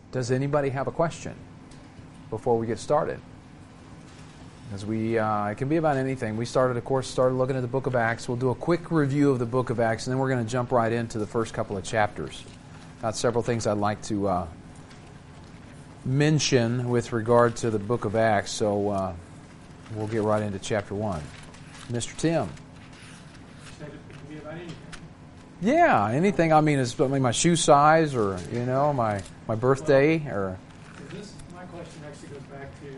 Does anybody have a question before we get started? As it can be about anything. We started looking at the book of Acts. We'll do a quick review of the book of Acts, and then we're going to jump right into the first couple of chapters. Got several things I'd like to mention with regard to the book of Acts, so we'll get right into chapter 1. Mr. Tim. Said it can be about anything. Yeah, anything. I mean, it's my shoe size, or my birthday, or. My question actually goes back to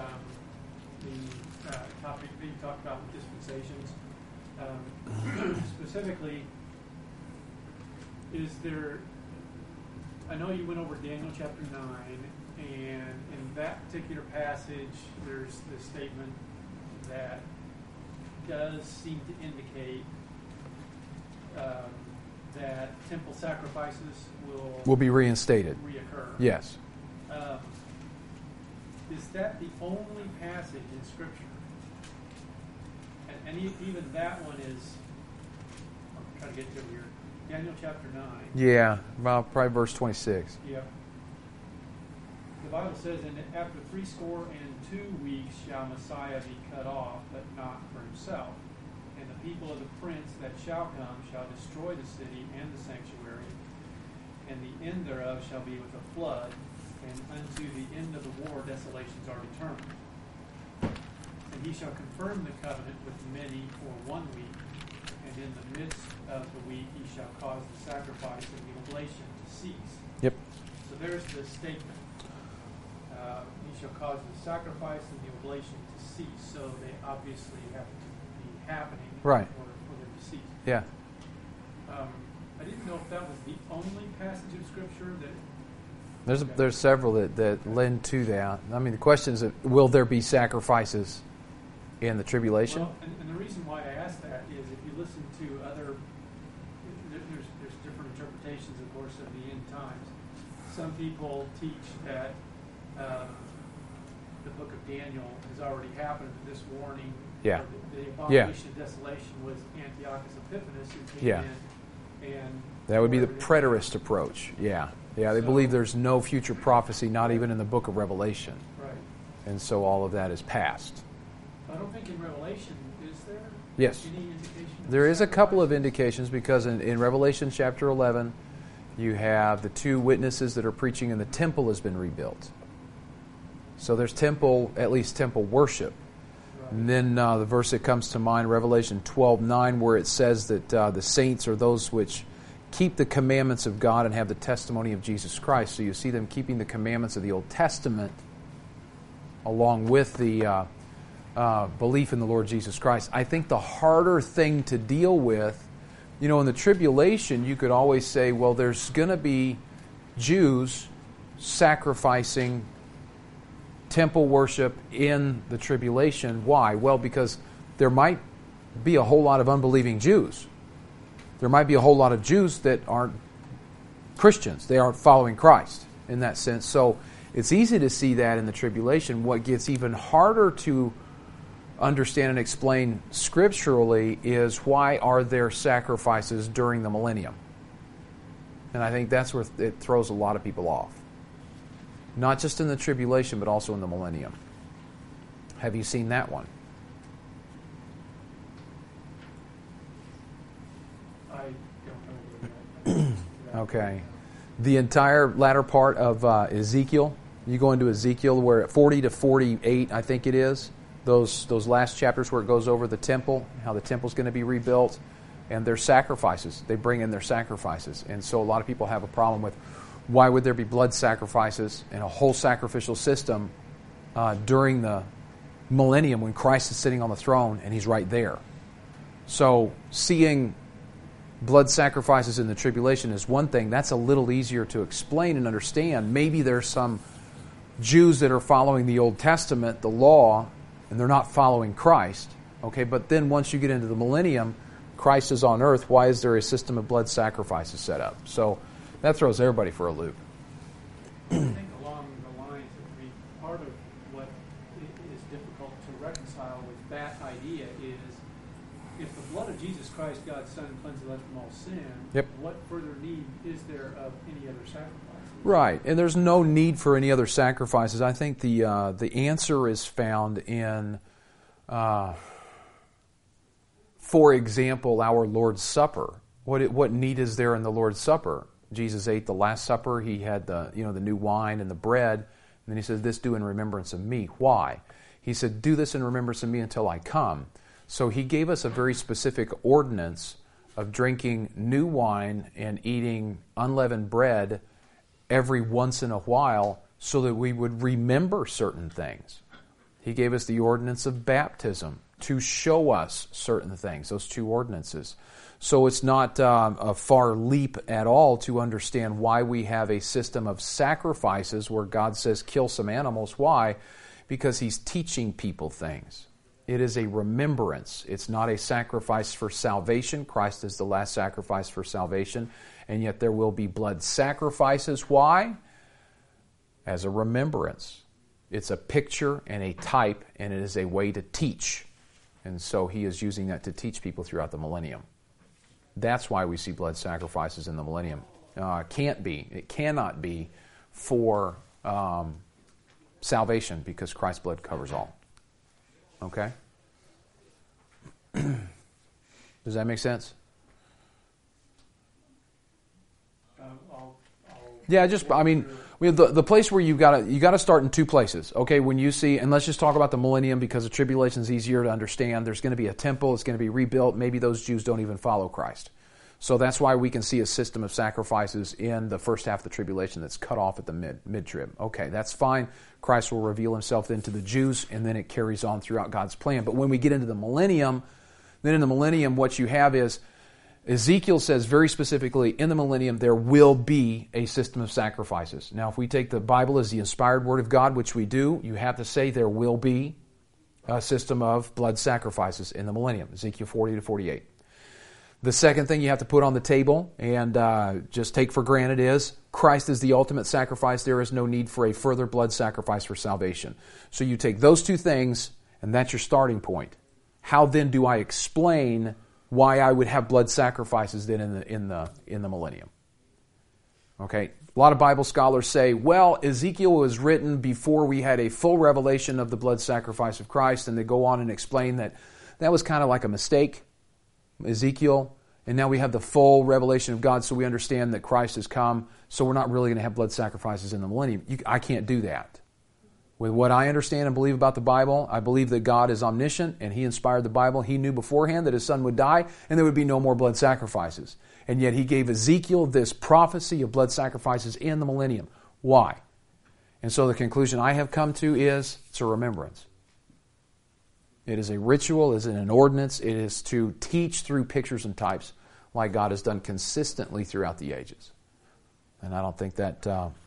the topic that you talked about with dispensations. Specifically, is there? I know you went over Daniel chapter 9, and in that particular passage, there's the statement that does seem to indicate that temple sacrifices will be reinstated. Reoccur. Yes. Is that the only passage in Scripture? And even that one is, I'm trying to get to here, Daniel chapter 9. Yeah, about probably verse 26. Yeah. The Bible says, "And after 62 weeks shall Messiah be cut off, but not for himself. And the people of the prince that shall come shall destroy the city and the sanctuary, and the end thereof shall be with a flood, and unto the end of the war desolations are determined. And he shall confirm the covenant with many for 1 week, and in the midst of the week he shall cause the sacrifice and the oblation to cease." Yep. So there's the statement. He shall cause the sacrifice and the oblation to cease. So they obviously have to be happening right. for them to cease. Yeah. I didn't know if that was the only passage of Scripture that... There's several that lend to that. I mean, the question is, will there be sacrifices in the tribulation? Well, and the reason why I ask that is if you listen to other... There's different interpretations, of course, of the end times. Some people teach that the book of Daniel has already happened, that this warning, yeah. the abomination of desolation was Antiochus Epiphanes who came in. And that would be the preterist approach. Yeah. Yeah, they believe there's no future prophecy, not even in the book of Revelation. Right. And so all of that is past. I don't think in Revelation, is there? Yes. Any indication? There is a couple of indications, because in Revelation chapter 11, you have the 2 witnesses that are preaching, and the temple has been rebuilt. So there's at least temple worship. Right. And then the verse that comes to mind, Revelation 12:9, where it says that the saints are those which keep the commandments of God and have the testimony of Jesus Christ. So you see them keeping the commandments of the Old Testament along with the belief in the Lord Jesus Christ. I think the harder thing to deal with, in the tribulation, you could always say, well, there's going to be Jews sacrificing temple worship in the tribulation. Why? Well, because there might be a whole lot of unbelieving Jews. There might be a whole lot of Jews that aren't Christians. They aren't following Christ in that sense. So it's easy to see that in the tribulation. What gets even harder to understand and explain scripturally is, why are there sacrifices during the millennium? And I think that's where it throws a lot of people off. Not just in the tribulation, but also in the millennium. Have you seen that one? I don't know. Okay. The entire latter part of Ezekiel, you go into Ezekiel where at 40 to 48, I think it is, those last chapters where it goes over the temple, how the temple's going to be rebuilt, and their sacrifices. They bring in their sacrifices. And so a lot of people have a problem with, why would there be blood sacrifices and a whole sacrificial system during the millennium when Christ is sitting on the throne and He's right there? So seeing blood sacrifices in the tribulation is one thing. That's a little easier to explain and understand. Maybe there's some Jews that are following the Old Testament, the law, and they're not following Christ. Okay, but then once you get into the millennium, Christ is on earth. Why is there a system of blood sacrifices set up? So that throws everybody for a loop. I think along the lines of part of what is difficult to reconcile with that idea is, if the blood of Jesus Christ, God's Son, cleanses us from all sin, Yep. what further need is there of any other sacrifices? Right, and there's no need for any other sacrifices. I think the answer is found in, for example, our Lord's Supper. What need is there in the Lord's Supper? Jesus ate the Last Supper. He had the new wine and the bread, and then he says, "This do in remembrance of me." Why? He said, "Do this in remembrance of me until I come." So he gave us a very specific ordinance of drinking new wine and eating unleavened bread every once in a while so that we would remember certain things. He gave us the ordinance of baptism to show us certain things, those two ordinances. So it's not a far leap at all to understand why we have a system of sacrifices where God says kill some animals. Why? Because He's teaching people things. It is a remembrance. It's not a sacrifice for salvation. Christ is the last sacrifice for salvation. And yet there will be blood sacrifices. Why? As a remembrance. It's a picture and a type, and it is a way to teach. And so He is using that to teach people throughout the millennium. That's why we see blood sacrifices in the millennium. It cannot be for salvation because Christ's blood covers all. Okay? Does that make sense? The place where you got to start in two places. Okay, when you see, and let's just talk about the millennium because the tribulation is easier to understand. There's going to be a temple. It's going to be rebuilt. Maybe those Jews don't even follow Christ. So that's why we can see a system of sacrifices in the first half of the tribulation that's cut off at the mid-trib. Okay, that's fine. Christ will reveal Himself then to the Jews, and then it carries on throughout God's plan. But when we get into the millennium, then in the millennium what you have is Ezekiel says very specifically, in the millennium there will be a system of sacrifices. Now, if we take the Bible as the inspired Word of God, which we do, you have to say there will be a system of blood sacrifices in the millennium, Ezekiel 40 to 48. The second thing you have to put on the table and just take for granted is Christ is the ultimate sacrifice. There is no need for a further blood sacrifice for salvation. So you take those two things, and that's your starting point. How then do I explain why I would have blood sacrifices then in the millennium? Okay, a lot of Bible scholars say, well, Ezekiel was written before we had a full revelation of the blood sacrifice of Christ, and they go on and explain that was kind of like a mistake. Ezekiel, and now we have the full revelation of God, so we understand that Christ has come, so we're not really going to have blood sacrifices in the millennium. I can't do that. With what I understand and believe about the Bible, I believe that God is omniscient, and He inspired the Bible. He knew beforehand that His Son would die, and there would be no more blood sacrifices. And yet He gave Ezekiel this prophecy of blood sacrifices in the millennium. Why? And so the conclusion I have come to is it's a remembrance. It is a ritual, it is an ordinance, it is to teach through pictures and types like God has done consistently throughout the ages. And I don't think that,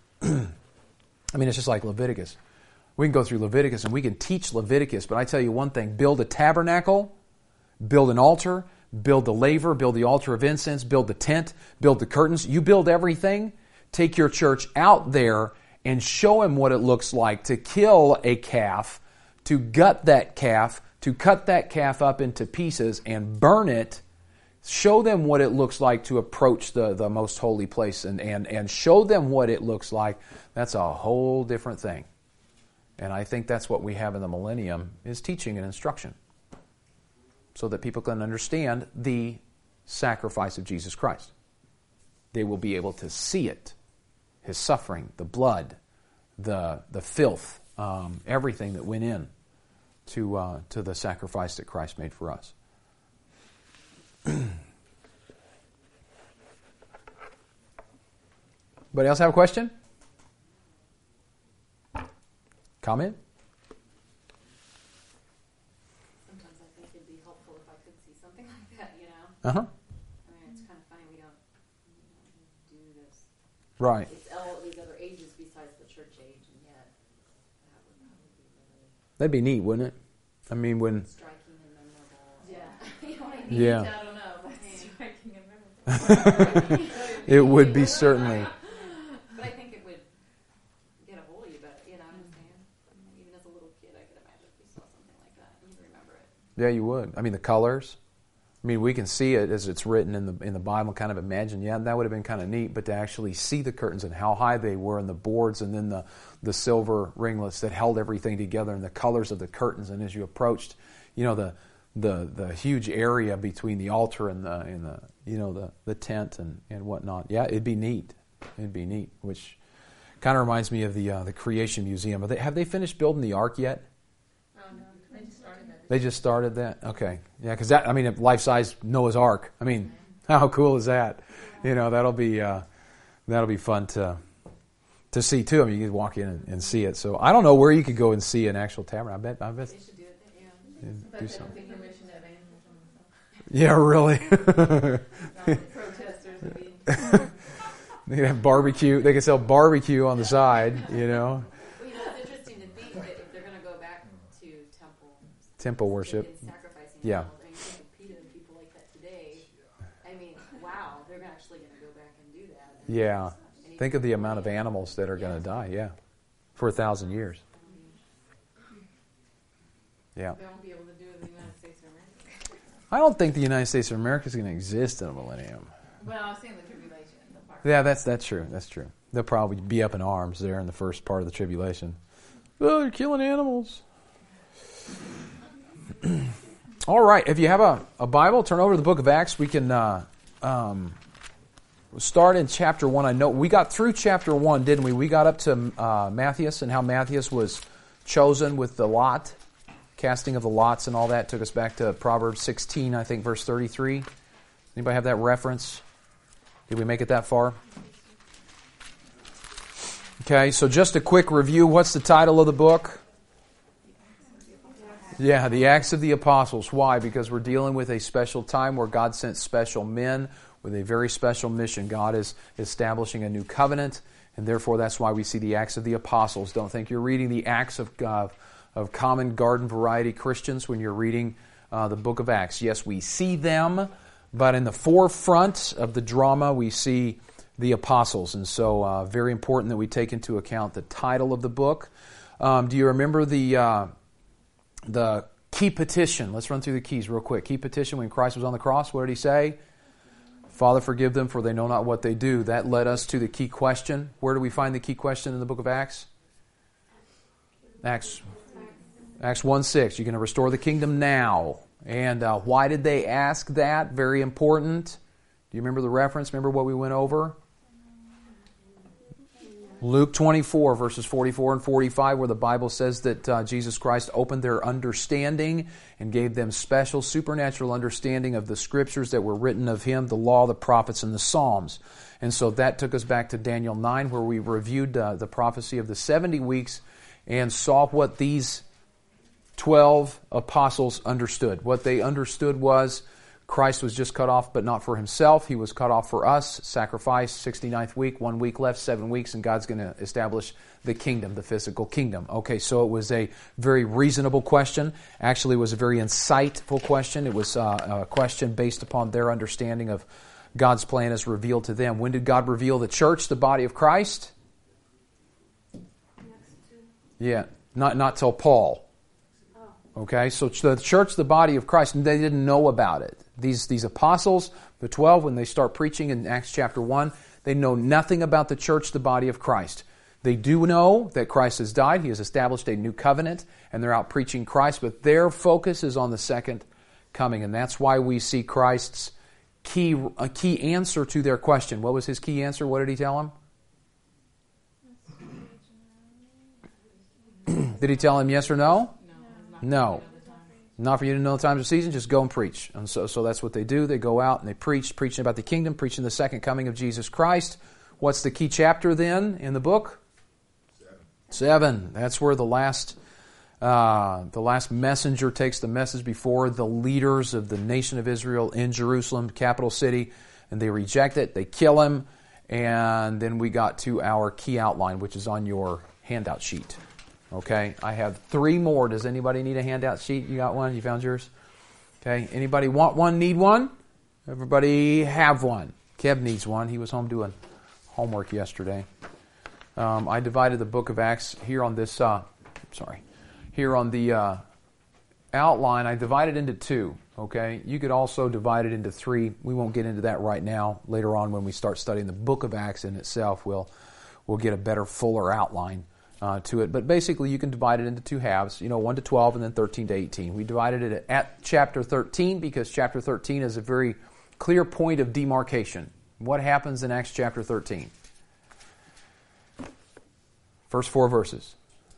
it's just like Leviticus. We can go through Leviticus and we can teach Leviticus, but I tell you one thing, build a tabernacle, build an altar, build the laver, build the altar of incense, build the tent, build the curtains. You build everything, take your church out there and show them what it looks like to kill a calf, to gut that calf, to cut that calf up into pieces and burn it. Show them what it looks like to approach the most holy place and show them what it looks like. That's a whole different thing. And I think that's what we have in the millennium is teaching and instruction so that people can understand the sacrifice of Jesus Christ. They will be able to see it, His suffering, the blood, the filth, everything that went in to the sacrifice that Christ made for us. Anybody else have a question? Comment? Sometimes I think it'd be helpful if I could see something like that, Uh-huh. It's kind of funny we don't do this. Right. It's all these other ages besides the church age, and yet that would probably be really That'd be neat, wouldn't it? I mean, when... striking and memorable. Yeah. You know what I mean? Yeah. I don't know, but striking and memorable. It would be certainly... But I think it would get a hold of you better, what I'm saying? Even as a little kid, I could imagine if you saw something like that, you'd remember it. Yeah, you would. I mean, the colors, I mean, we can see it as it's written in the Bible, kind of imagine, yeah, that would have been kind of neat, but to actually see the curtains and how high they were and the boards and then the silver ringlets that held everything together and the colors of the curtains, and as you approached, the huge area between the altar and the tent and whatnot. Yeah, it'd be neat. It'd be neat, which kind of reminds me of the Creation Museum. Have they finished building the Ark yet? No, they just started that. They just started that? Okay. Yeah, because that, I mean, life-size Noah's Ark. I mean, how cool is that? That'll be fun to see too. I mean, you can walk in and see it. So I don't know where you could go and see an actual tabernacle. I bet. They should do it, But Do they something. don't think permission to have animals on the Yeah, really. protesters would be. They can have barbecue. They can sell barbecue on the side. Well, it's interesting to think that if they're going to go back to Temple worship. and sacrificing Yeah. animals, I mean, think of PETA and people like that today. I mean, wow, they're actually going to go back and do that. And Yeah. and Think of the amount of animals that are going to die. Yeah, for 1,000 years. Yeah. They won't be able to do it in the United States of America. I don't think the United States of America is going to exist in a millennium. Well, I was saying the tribulation, the part. Yeah, that's true. That's true. They'll probably be up in arms there in the first part of the tribulation. Oh, they're killing animals. All right. If you have a Bible, turn over to the book of Acts. We can start in chapter 1. I know we got through chapter 1, didn't we? We got up to Matthias and how Matthias was chosen with the lot, casting of the lots and all that. Took us back to Proverbs 16, I think, verse 33. Anybody have that reference? Did we make it that far? Okay, so just a quick review. What's the title of the book? Yeah, the Acts of the Apostles. Why? Because we're dealing with a special time where God sent special men with a very special mission. God is establishing a new covenant, and therefore that's why we see the Acts of the Apostles. Don't think you're reading the Acts of common garden variety Christians when you're reading the book of Acts. Yes, we see them, but in the forefront of the drama we see the apostles. And so very important that we take into account the title of the book. Do you remember the key petition? Let's run through the keys real quick. Key petition when Christ was on the cross, what did he say? Father, forgive them, for they know not what they do. That led us to the key question. Where do we find the key question in the book of Acts? Acts 1:6. You're going to restore the kingdom now. And why did they ask that? Very important. Do you remember the reference? Remember what we went over? Luke 24, verses 44 and 45, where the Bible says that Jesus Christ opened their understanding and gave them special supernatural understanding of the scriptures that were written of Him, the law, the prophets, and the Psalms. And so that took us back to Daniel 9, where we reviewed the prophecy of the 70 weeks and saw what these 12 apostles understood. What they understood was Christ was just cut off, but not for Himself. He was cut off for us, sacrifice, 69th week, 1 week left, 7 weeks, and God's going to establish the kingdom, the physical kingdom. Okay, so it was a very reasonable question. Actually, it was a very insightful question. It was a question based upon their understanding of God's plan as revealed to them. When did God reveal the church, the body of Christ? Yeah, not till Paul. Okay, so the church, the body of Christ, they didn't know about it. These apostles, the 12, when they start preaching in Acts chapter 1, they know nothing about the church, the body of Christ. They do know that Christ has died. He has established a new covenant, and they're out preaching Christ, but their focus is on the second coming, and that's why we see Christ's key answer to their question. What was His key answer? What did He tell them? Did He tell him yes or no? No. Not for you to know the times of season, just go and preach. And so that's what they do. They go out and they preaching about the kingdom, preaching the second coming of Jesus Christ. What's the key chapter then in the book? 7. That's where the last messenger takes the message before the leaders of the nation of Israel in Jerusalem, capital city, and they reject it, they kill him, and then we got to our key outline, which is on your handout sheet. Okay, I have 3 more. Does anybody need a handout sheet? You got one? You found yours? Okay, anybody want one, need one? Everybody have one. Kev needs one. He was home doing homework yesterday. I divided the book of Acts here on this, here on the outline, I divided into two. Okay, you could also divide it into three. We won't get into that right now. Later on, when we start studying the book of Acts in itself, we'll get a better, fuller outline to it. But basically, you can divide it into two halves. 1 to 12, and then 13 to 18. We divided it at chapter 13 because chapter 13 is a very clear point of demarcation. What happens in Acts chapter 13? First 4 verses.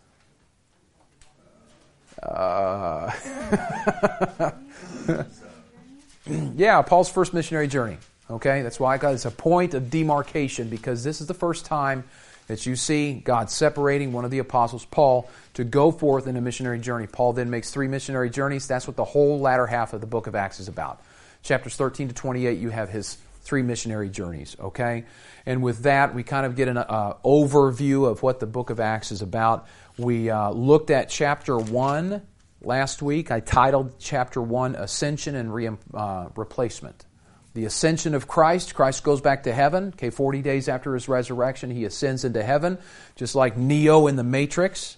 Yeah, Paul's first missionary journey. Okay, that's why it's a point of demarcation, because this is the first time that you see God separating one of the apostles, Paul, to go forth in a missionary journey. Paul then makes 3 missionary journeys. That's what the whole latter half of the book of Acts is about. Chapters 13 to 28, you have his 3 missionary journeys. Okay, and with that, we kind of get an overview of what the book of Acts is about. We looked at chapter 1 last week. I titled chapter 1 Ascension and Replacement. The ascension of Christ. Christ goes back to heaven. 40 days after his resurrection, he ascends into heaven, just like Neo in the Matrix.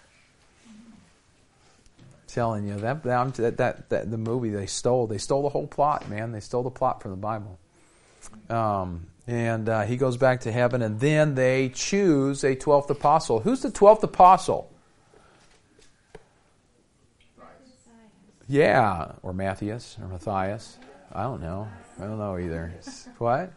I'm telling you, that the movie they stole the whole plot, man. They stole the plot from the Bible. And he goes back to heaven, and then they choose a 12th apostle. Who's the 12th apostle? Yeah, or Matthias, or Matthias. I don't know either. What?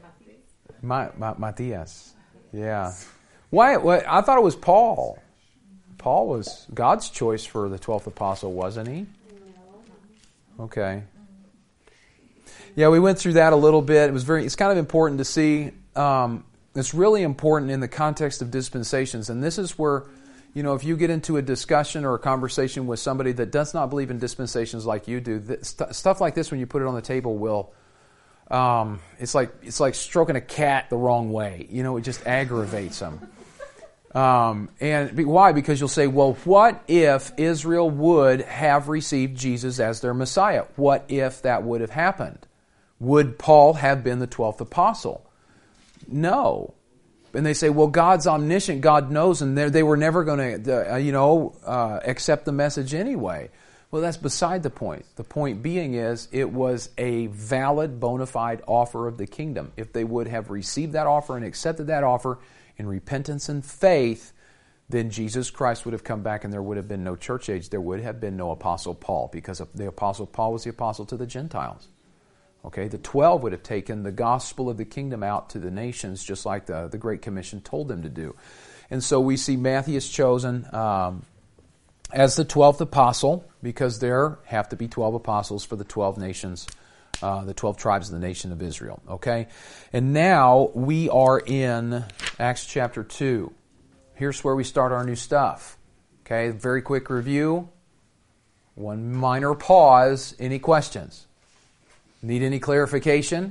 Matthias. Yeah. Why? I thought it was Paul. Paul was God's choice for the 12th apostle, wasn't he? Okay. Yeah, we went through that a little bit. It's kind of important to see. It's really important in the context of dispensations, and this is where, if you get into a discussion or a conversation with somebody that does not believe in dispensations like you do, stuff like this, when you put it on the table, will it's like stroking a cat the wrong way. It just aggravates them. And why? Because you'll say, well, what if Israel would have received Jesus as their Messiah? What if that would have happened? Would Paul have been the 12th apostle? No. And they say, well, God's omniscient, God knows, and they were never going to, accept the message anyway. Well, that's beside the point. The point being is, it was a valid, bona fide offer of the kingdom. If they would have received that offer and accepted that offer in repentance and faith, then Jesus Christ would have come back and there would have been no church age. There would have been no Apostle Paul, because the Apostle Paul was the apostle to the Gentiles. Okay, the 12 would have taken the gospel of the kingdom out to the nations, just like the Great Commission told them to do. And so we see Matthias chosen as the 12th apostle, because there have to be 12 apostles for the 12 nations, the 12 tribes of the nation of Israel. Okay, and now we are in Acts chapter 2. Here's where we start our new stuff. Okay, very quick review. One minor pause. Any questions? Need any clarification?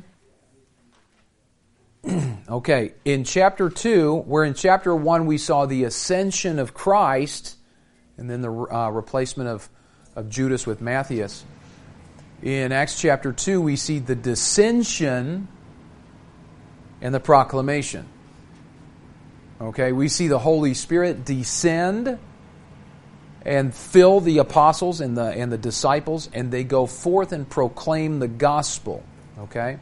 Okay, in chapter 2, where in chapter 1 we saw the ascension of Christ, and then the replacement of Judas with Matthias. In Acts chapter 2, we see the dissension and the proclamation. Okay, we see the Holy Spirit descend and fill the apostles and the disciples, and they go forth and proclaim the gospel. Okay?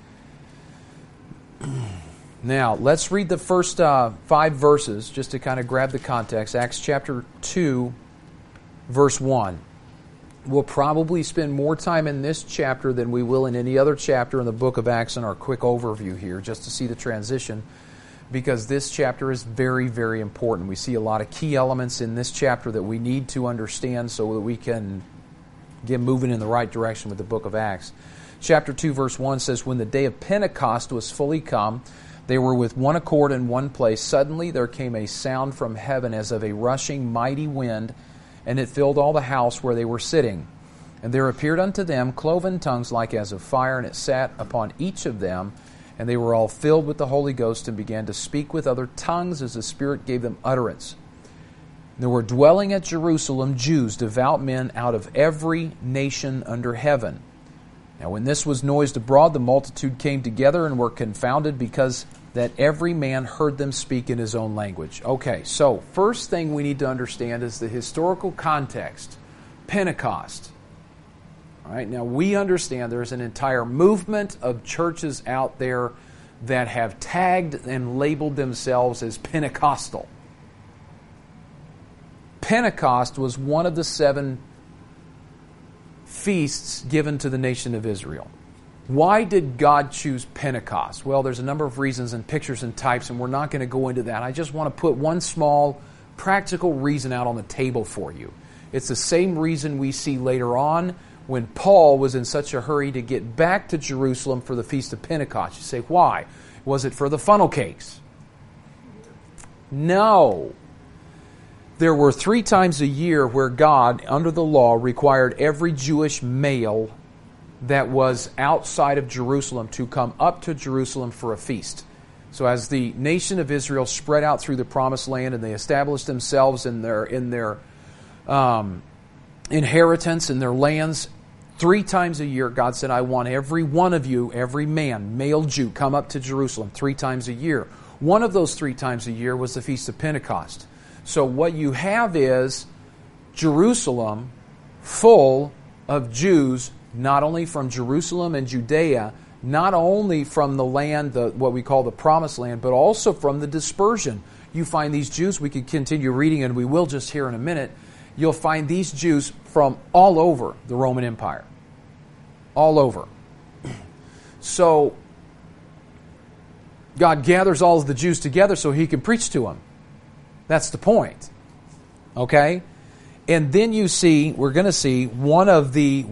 Now, let's read the first 5 verses just to kind of grab the context. Acts chapter 2, verse 1. We'll probably spend more time in this chapter than we will in any other chapter in the book of Acts in our quick overview here, just to see the transition, because this chapter is very, very important. We see a lot of key elements in this chapter that we need to understand so that we can get moving in the right direction with the book of Acts. Chapter 2, verse 1 says, "When the day of Pentecost was fully come, they were with one accord in one place. Suddenly there came a sound from heaven as of a rushing mighty wind, and it filled all the house where they were sitting. And there appeared unto them cloven tongues like as of fire, and it sat upon each of them. And they were all filled with the Holy Ghost and began to speak with other tongues as the Spirit gave them utterance. And there were dwelling at Jerusalem Jews, devout men out of every nation under heaven. Now when this was noised abroad, the multitude came together and were confounded, because that every man heard them speak in his own language." Okay, so first thing we need to understand is the historical context. Pentecost. All right, now we understand there's an entire movement of churches out there that have tagged and labeled themselves as Pentecostal. Pentecost was one of the 7 feasts given to the nation of Israel. Why did God choose Pentecost? Well, there's a number of reasons and pictures and types, and we're not going to go into that. I just want to put one small practical reason out on the table for you. It's the same reason we see later on when Paul was in such a hurry to get back to Jerusalem for the Feast of Pentecost. You say, why? Was it for the funnel cakes? No. There were 3 times a year where God, under the law, required every Jewish male that was outside of Jerusalem to come up to Jerusalem for a feast. So as the nation of Israel spread out through the Promised Land and they established themselves in their inheritance in their lands, 3 times a year God said, I want every one of you, every man, male Jew, come up to Jerusalem 3 times a year. One of those 3 times a year was the Feast of Pentecost. So what you have is Jerusalem full of Jews, not only from Jerusalem and Judea, not only from the land, what we call the Promised Land, but also from the dispersion. You find these Jews, we could continue reading, and we will just here in a minute, you'll find these Jews from all over the Roman Empire. All over. So, God gathers all of the Jews together so He can preach to them. That's the point. Okay? And then you see, we're going to see, one of the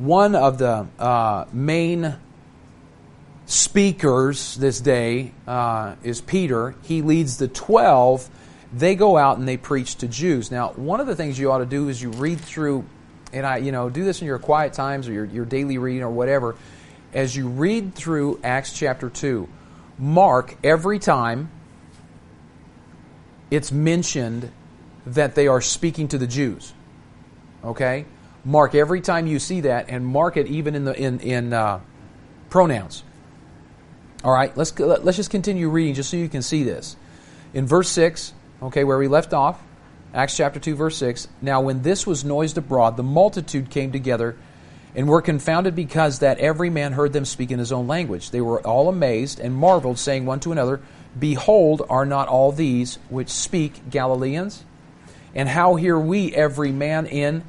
main speakers this day is Peter. He leads the 12. They go out and they preach to Jews. Now, one of the things you ought to do is you read through, and do this in your quiet times or your daily reading or whatever. As you read through Acts chapter 2, mark every time it's mentioned that they are speaking to the Jews. Okay? Mark every time you see that, and mark it even in pronouns. All right, let's just continue reading just so you can see this. In verse 6, okay, where we left off, Acts chapter 2, verse 6, now when this was noised abroad, the multitude came together and were confounded because that every man heard them speak in his own language. They were all amazed and marveled, saying one to another, behold, are not all these which speak Galileans? And how hear we every man in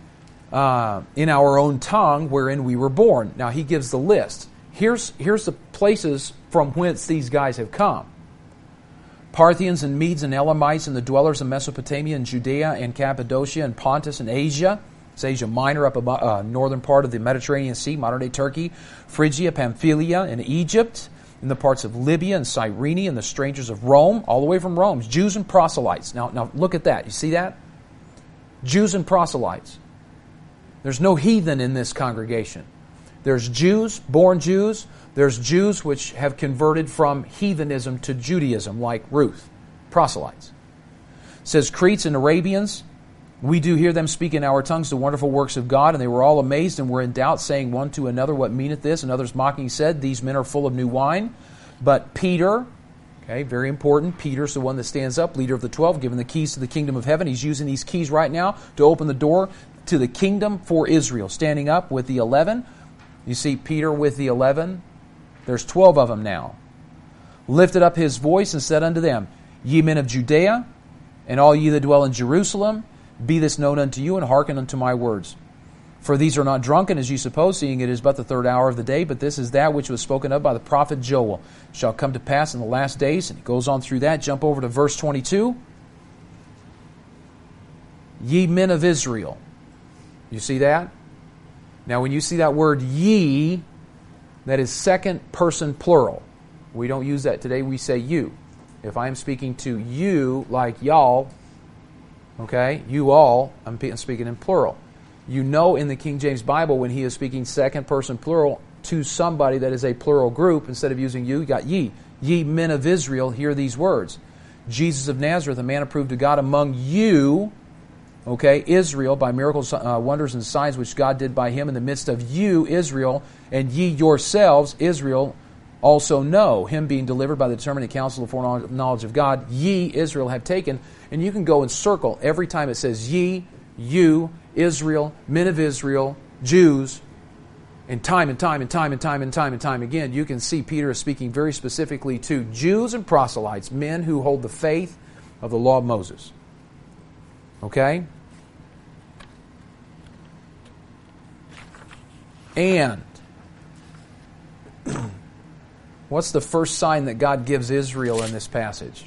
our own tongue wherein we were born? Now he gives the list. Here's the places from whence these guys have come. Parthians and Medes and Elamites and the dwellers of Mesopotamia and Judea and Cappadocia and Pontus and Asia. It's Asia Minor, up above, northern part of the Mediterranean Sea, modern-day Turkey, Phrygia, Pamphylia, and Egypt, in the parts of Libya and Cyrene, and the strangers of Rome, all the way from Rome, Jews and proselytes. Now look at that. You see that? Jews and proselytes. There's no heathen in this congregation. There's Jews, born Jews. There's Jews which have converted from heathenism to Judaism, like Ruth, proselytes. It says, Cretes and Arabians, we do hear them speak in our tongues the wonderful works of God, and they were all amazed and were in doubt, saying one to another, what meaneth this? And others mocking said, these men are full of new wine. But Peter, okay, very important, Peter's the one that stands up, leader of the 12, given the keys to the kingdom of heaven. He's using these keys right now to open the door to the kingdom for Israel, standing up with the 11. You see Peter with the 11. There's 12 of them now. Lifted up his voice and said unto them, ye men of Judea, and all ye that dwell in Jerusalem, be this known unto you, and hearken unto my words. For these are not drunken, as ye suppose, seeing it is but the 3rd hour of the day, but this is that which was spoken of by the prophet Joel. Shall come to pass in the last days. And he goes on through that. Jump over to verse 22. Ye men of Israel. You see that? Now when you see that word ye, that is second person plural. We don't use that today, we say you. If I am speaking to you like y'all, okay, you all, I'm speaking in plural. You know in the King James Bible when he is speaking second person plural to somebody that is a plural group, instead of using you got ye. Ye men of Israel, hear these words. Jesus of Nazareth, a man approved of God among you, okay, Israel, by miracles, wonders, and signs which God did by him in the midst of you, Israel, and ye yourselves, Israel, also know, him being delivered by the determinate counsel of foreknowledge of God, ye, Israel, have taken. And you can go and circle every time it says ye, you, Israel, men of Israel, Jews, and time again, you can see Peter is speaking very specifically to Jews and proselytes, men who hold the faith of the law of Moses. Okay? And what's the first sign that God gives Israel in this passage?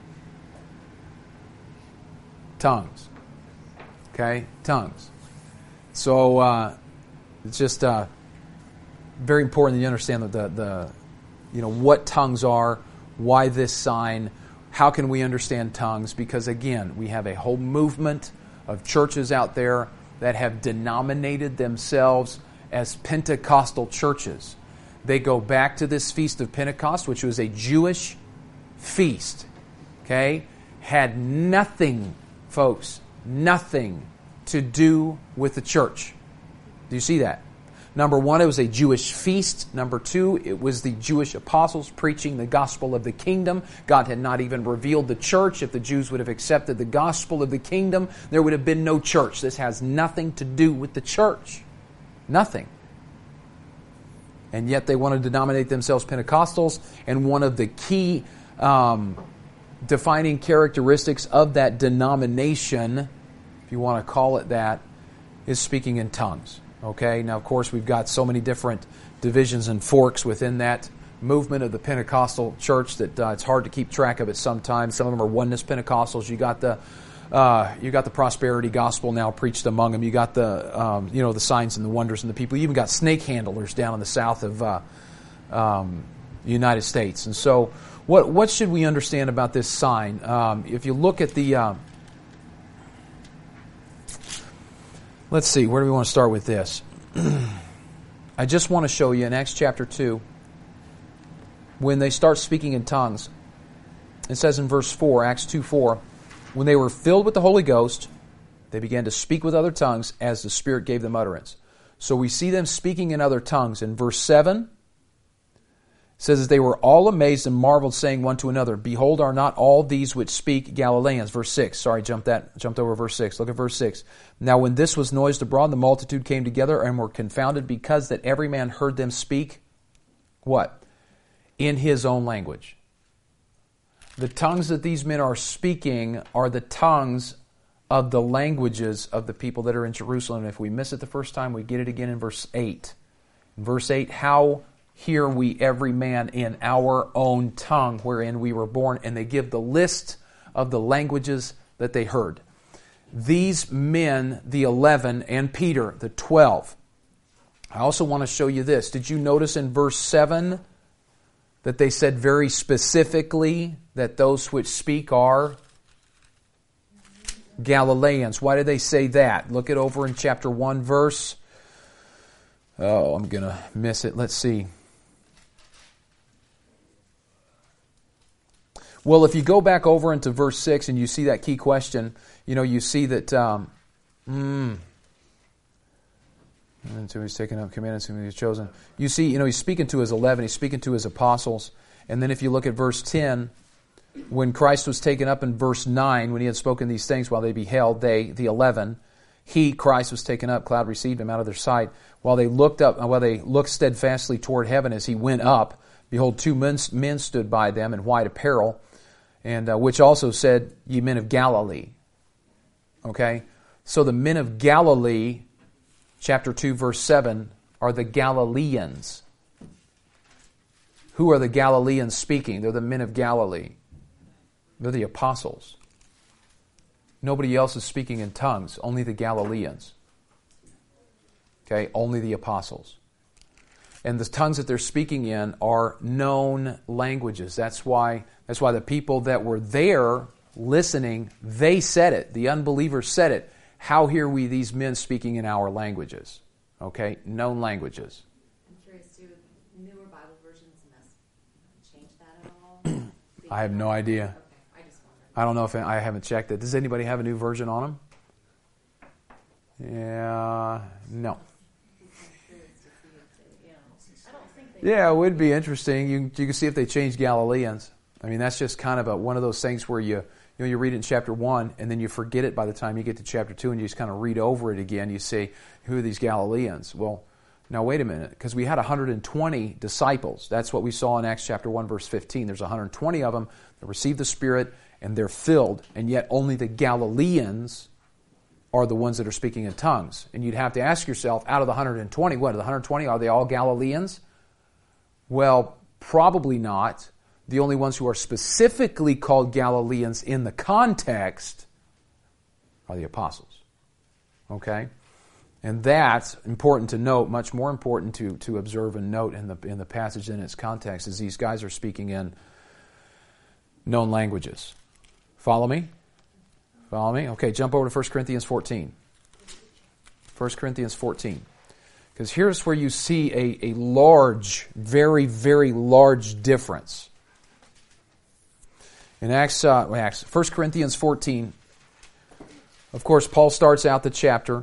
Tongues. Okay? Tongues. So it's just very important that you understand the what tongues are, why this sign, how can we understand tongues? Because again, we have a whole movement of churches out there that have denominated themselves as Pentecostal churches. They go back to this Feast of Pentecost, which was a Jewish feast. Okay? Had nothing, folks, nothing to do with the church. Do you see that? Number one, it was a Jewish feast. Number two, it was the Jewish apostles preaching the gospel of the kingdom. God had not even revealed the church. If the Jews would have accepted the gospel of the kingdom, there would have been no church. This has nothing to do with the church. Nothing. And yet they want to denominate themselves Pentecostals, and one of the key defining characteristics of that denomination, if you want to call it that, is speaking in tongues. Okay, now of course we've got so many different divisions and forks within that movement of the Pentecostal church that it's hard to keep track of it sometimes. Some of them are oneness Pentecostals. You got the prosperity gospel now preached among them. You got the the signs and the wonders and the people. You even got snake handlers down in the south of the United States. And so, what should we understand about this sign? If you look at the let's see, where do we want to start with this? I just want to show you in Acts chapter 2, when they start speaking in tongues. It says in verse 4, Acts 2:4, when they were filled with the Holy Ghost, they began to speak with other tongues as the Spirit gave them utterance. So we see them speaking in other tongues. In verse 7, it says, they were all amazed and marveled, saying one to another, behold, are not all these which speak Galileans? Verse 6. Sorry, jumped over verse 6. Look at verse 6. Now when this was noised abroad, the multitude came together and were confounded, because that every man heard them speak, what? In his own language. The tongues that these men are speaking are the tongues of the languages of the people that are in Jerusalem. And if we miss it the first time, we get it again in verse 8. In verse 8, how hear we every man in our own tongue wherein we were born? And they give the list of the languages that they heard. These men, the 11, and Peter, the 12. I also want to show you this. Did you notice in verse 7 that they said very specifically that those which speak are Galileans? Why did they say that? Look it over in chapter 1 verse. Oh, I'm going to miss it. Let's see. Well, if you go back over into verse 6 and you see that key question, you see that and so he's taken up commandments whom he's chosen. You see, he's speaking to his 11, he's speaking to his apostles. And then if you look at verse 10, when Christ was taken up in verse 9, when he had spoken these things while they beheld, they, the 11, Christ was taken up, cloud received him out of their sight. While they looked steadfastly toward heaven as he went up, behold, two men stood by them in white apparel, and which also said, ye men of Galilee. Okay? So the men of Galilee, chapter 2, verse 7, are the Galileans. Who are the Galileans speaking? They're the men of Galilee. They're the apostles. Nobody else is speaking in tongues, only the Galileans. Okay? Only the apostles. And the tongues that they're speaking in are known languages. That's why the people that were there listening, they said it. The unbelievers said it. How hear we these men speaking in our languages? Okay? Known languages. I'm curious too, newer Bible versions must change that at all? I have no idea. Okay, I just wondered. I don't know if I haven't checked it. Does anybody have a new version on them? Yeah, no. Yeah, it would be interesting. You can see if they change Galileans. I mean, that's just kind of one of those things where you you read it in chapter 1, and then you forget it by the time you get to chapter 2, and you just kind of read over it again. You say, who are these Galileans? Well, now wait a minute, because we had 120 disciples. That's what we saw in Acts chapter 1, verse 15. There's 120 of them that received the Spirit, and they're filled, and yet only the Galileans are the ones that are speaking in tongues. And you'd have to ask yourself, out of the 120, what, the 120, are they all Galileans? Well, probably not. The only ones who are specifically called Galileans in the context are the apostles. Okay? And that's important to note, much more important to observe and note in the passage in its context, is these guys are speaking in known languages. Follow me? Follow me? Okay, jump over to 1 Corinthians 14. 1 Corinthians 14. Because here's where you see a large, very, very large difference. In 1 Corinthians 14, of course, Paul starts out the chapter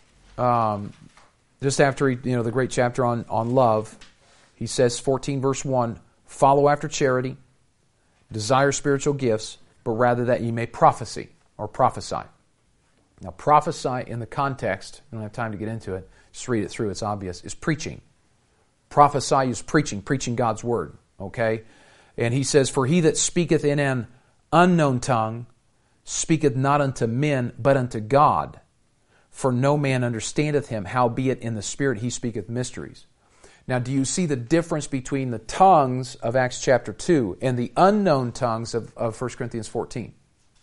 just after the great chapter on love. He says, 14 verse 1, follow after charity, desire spiritual gifts, but rather that ye may prophesy or prophesy. Now, prophesy in the context, I don't have time to get into it, just read it through, it's obvious, is preaching. Prophesy is preaching God's word, okay? And he says, for he that speaketh in an unknown tongue speaketh not unto men, but unto God. For no man understandeth him, howbeit in the Spirit he speaketh mysteries. Now, do you see the difference between the tongues of Acts chapter 2 and the unknown tongues of 1 Corinthians 14?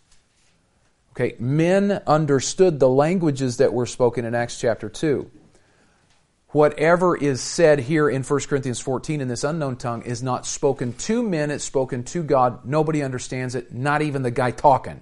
Okay, men understood the languages that were spoken in Acts chapter 2. Whatever is said here in 1 Corinthians 14 in this unknown tongue is not spoken to men, it's spoken to God. Nobody understands it, not even the guy talking.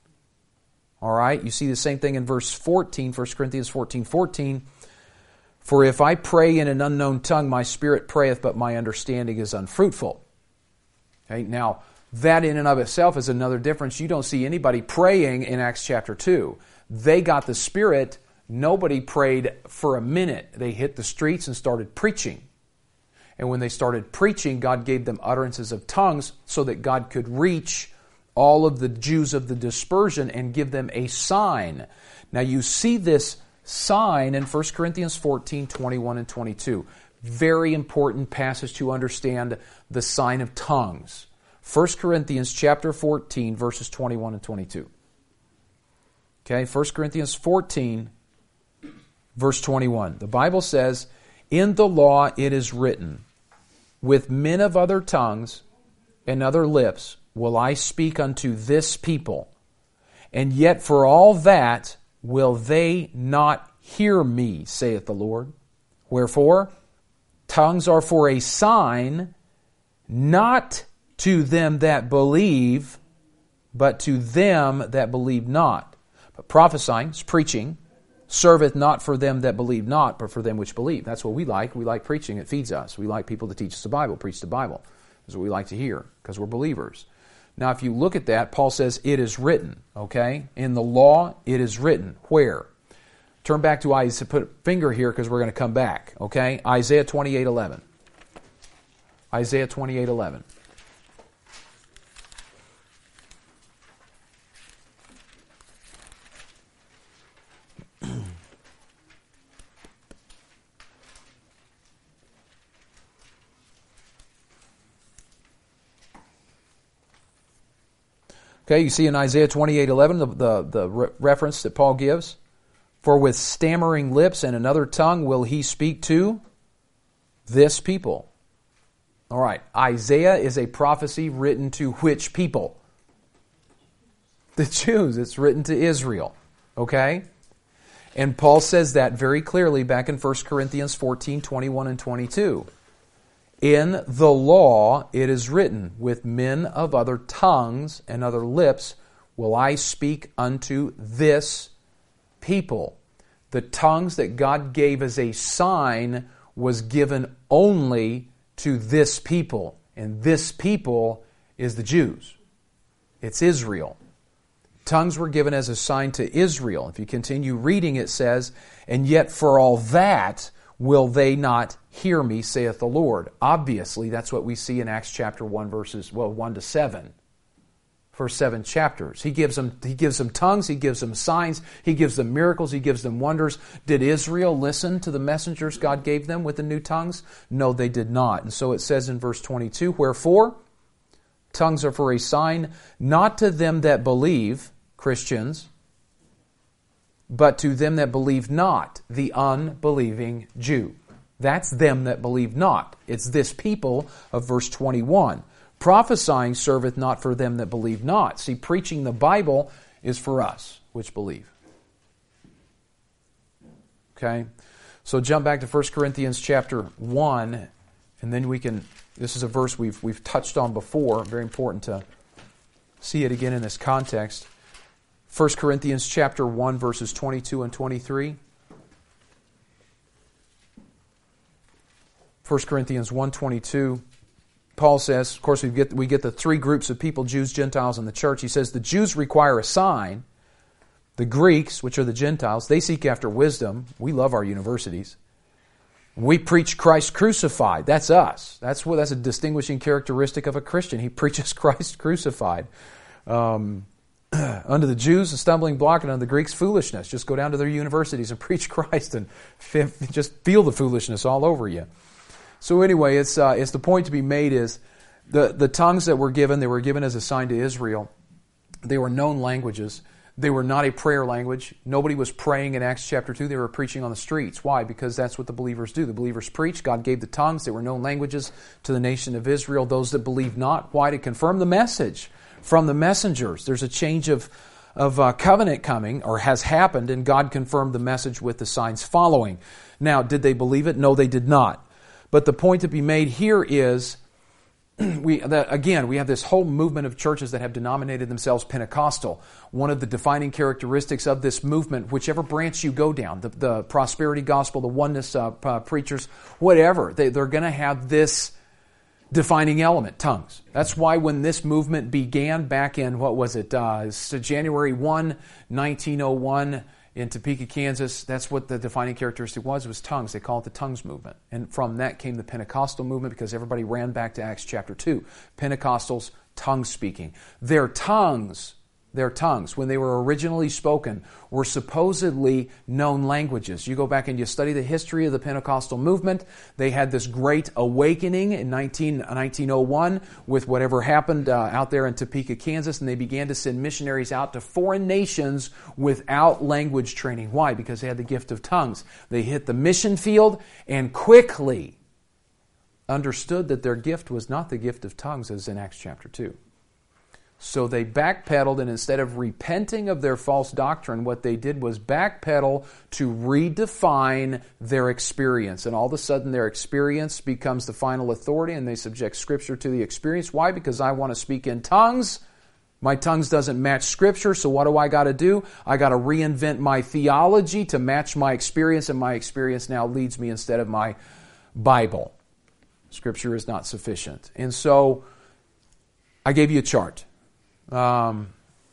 All right, you see the same thing in verse 14, 1 Corinthians 14:14. For if I pray in an unknown tongue, my spirit prayeth, but my understanding is unfruitful. Okay, now, that in and of itself is another difference. You don't see anybody praying in Acts chapter 2. They got the Spirit. Nobody prayed for a minute. They hit the streets and started preaching. And when they started preaching, God gave them utterances of tongues so that God could reach all of the Jews of the dispersion and give them a sign. Now you see this sign in 1 Corinthians 14, 21 and 22. Very important passage to understand the sign of tongues. 1 Corinthians chapter 14, verses 21 and 22. Okay, 1 Corinthians 14, verse 21. The Bible says, in the law it is written, with men of other tongues and other lips will I speak unto this people, and yet for all that will they not hear me, saith the Lord. Wherefore, tongues are for a sign, not to them that believe, but to them that believe not. But prophesying, is preaching, serveth not for them that believe not, but for them which believe. That's what we like. We like preaching. It feeds us. We like people to teach us the Bible, preach the Bible. That's what we like to hear, because we're believers. Now, if you look at that, Paul says, it is written, okay? In the law, it is written. Where? Turn back to Isaiah. Put a finger here, because we're going to come back, okay? Isaiah 28:11. Isaiah 28:11. Okay, you see in Isaiah 28:11 the reference that Paul gives. For with stammering lips and another tongue will he speak to this people. All right, Isaiah is a prophecy written to which people? The Jews. It's written to Israel. Okay? And Paul says that very clearly back in 1 Corinthians 14, 21 and 22. In the law it is written, with men of other tongues and other lips will I speak unto this people. The tongues that God gave as a sign was given only to this people. And this people is the Jews. It's Israel. Tongues were given as a sign to Israel. If you continue reading, it says, and yet for all that will they not hear me, saith the Lord. Obviously, that's what we see in Acts chapter 1, verses 1 to 7. for 7 chapters. He gives them tongues, he gives them signs, he gives them miracles, he gives them wonders. Did Israel listen to the messengers God gave them with the new tongues? No, they did not. And so it says in verse 22, wherefore, tongues are for a sign, not to them that believe, Christians, but to them that believe not, the unbelieving Jew. That's them that believe not. It's this people of verse 21. Prophesying serveth not for them that believe not. See, preaching the Bible is for us, which believe. Okay? So jump back to 1 Corinthians chapter 1, and then we can, this is a verse we've touched on before, very important to see it again in this context. 1 Corinthians chapter 1, verses 22 and 23. 1 Corinthians 1:22, Paul says, of course we get the 3 groups of people, Jews, Gentiles, and the church. He says the Jews require a sign. The Greeks, which are the Gentiles, they seek after wisdom. We love our universities. We preach Christ crucified. That's us. That's a distinguishing characteristic of a Christian. He preaches Christ crucified. Unto the Jews, a stumbling block, and unto the Greeks, foolishness. Just go down to their universities and preach Christ and just feel the foolishness all over you. So anyway, it's the point to be made is the tongues that were given, they were given as a sign to Israel. They were known languages. They were not a prayer language. Nobody was praying in Acts chapter 2. They were preaching on the streets. Why? Because that's what the believers do. The believers preach. God gave the tongues. They were known languages to the nation of Israel. Those that believe not. Why? To confirm the message from the messengers. There's a change of covenant coming, or has happened, and God confirmed the message with the signs following. Now, did they believe it? No, they did not. But the point to be made here is, we have this whole movement of churches that have denominated themselves Pentecostal. One of the defining characteristics of this movement, whichever branch you go down, the prosperity gospel, the oneness preachers, whatever, they're going to have this defining element, tongues. That's why when this movement began back in, January 1, 1901, in Topeka, Kansas, that's what the defining characteristic was tongues. They call it the tongues movement. And from that came the Pentecostal movement because everybody ran back to Acts chapter 2. Pentecostals, tongue speaking. Their tongues, when they were originally spoken, were supposedly known languages. You go back and you study the history of the Pentecostal movement. They had this great awakening in 1901 with whatever happened out there in Topeka, Kansas, and they began to send missionaries out to foreign nations without language training. Why? Because they had the gift of tongues. They hit the mission field and quickly understood that their gift was not the gift of tongues as in Acts chapter 2. So they backpedaled, and instead of repenting of their false doctrine, what they did was backpedal to redefine their experience. And all of a sudden their experience becomes the final authority, and they subject Scripture to the experience. Why? Because I want to speak in tongues. My tongues doesn't match Scripture, so what do I got to do? I got to reinvent my theology to match my experience, and my experience now leads me instead of my Bible. Scripture is not sufficient. And so I gave you a chart. And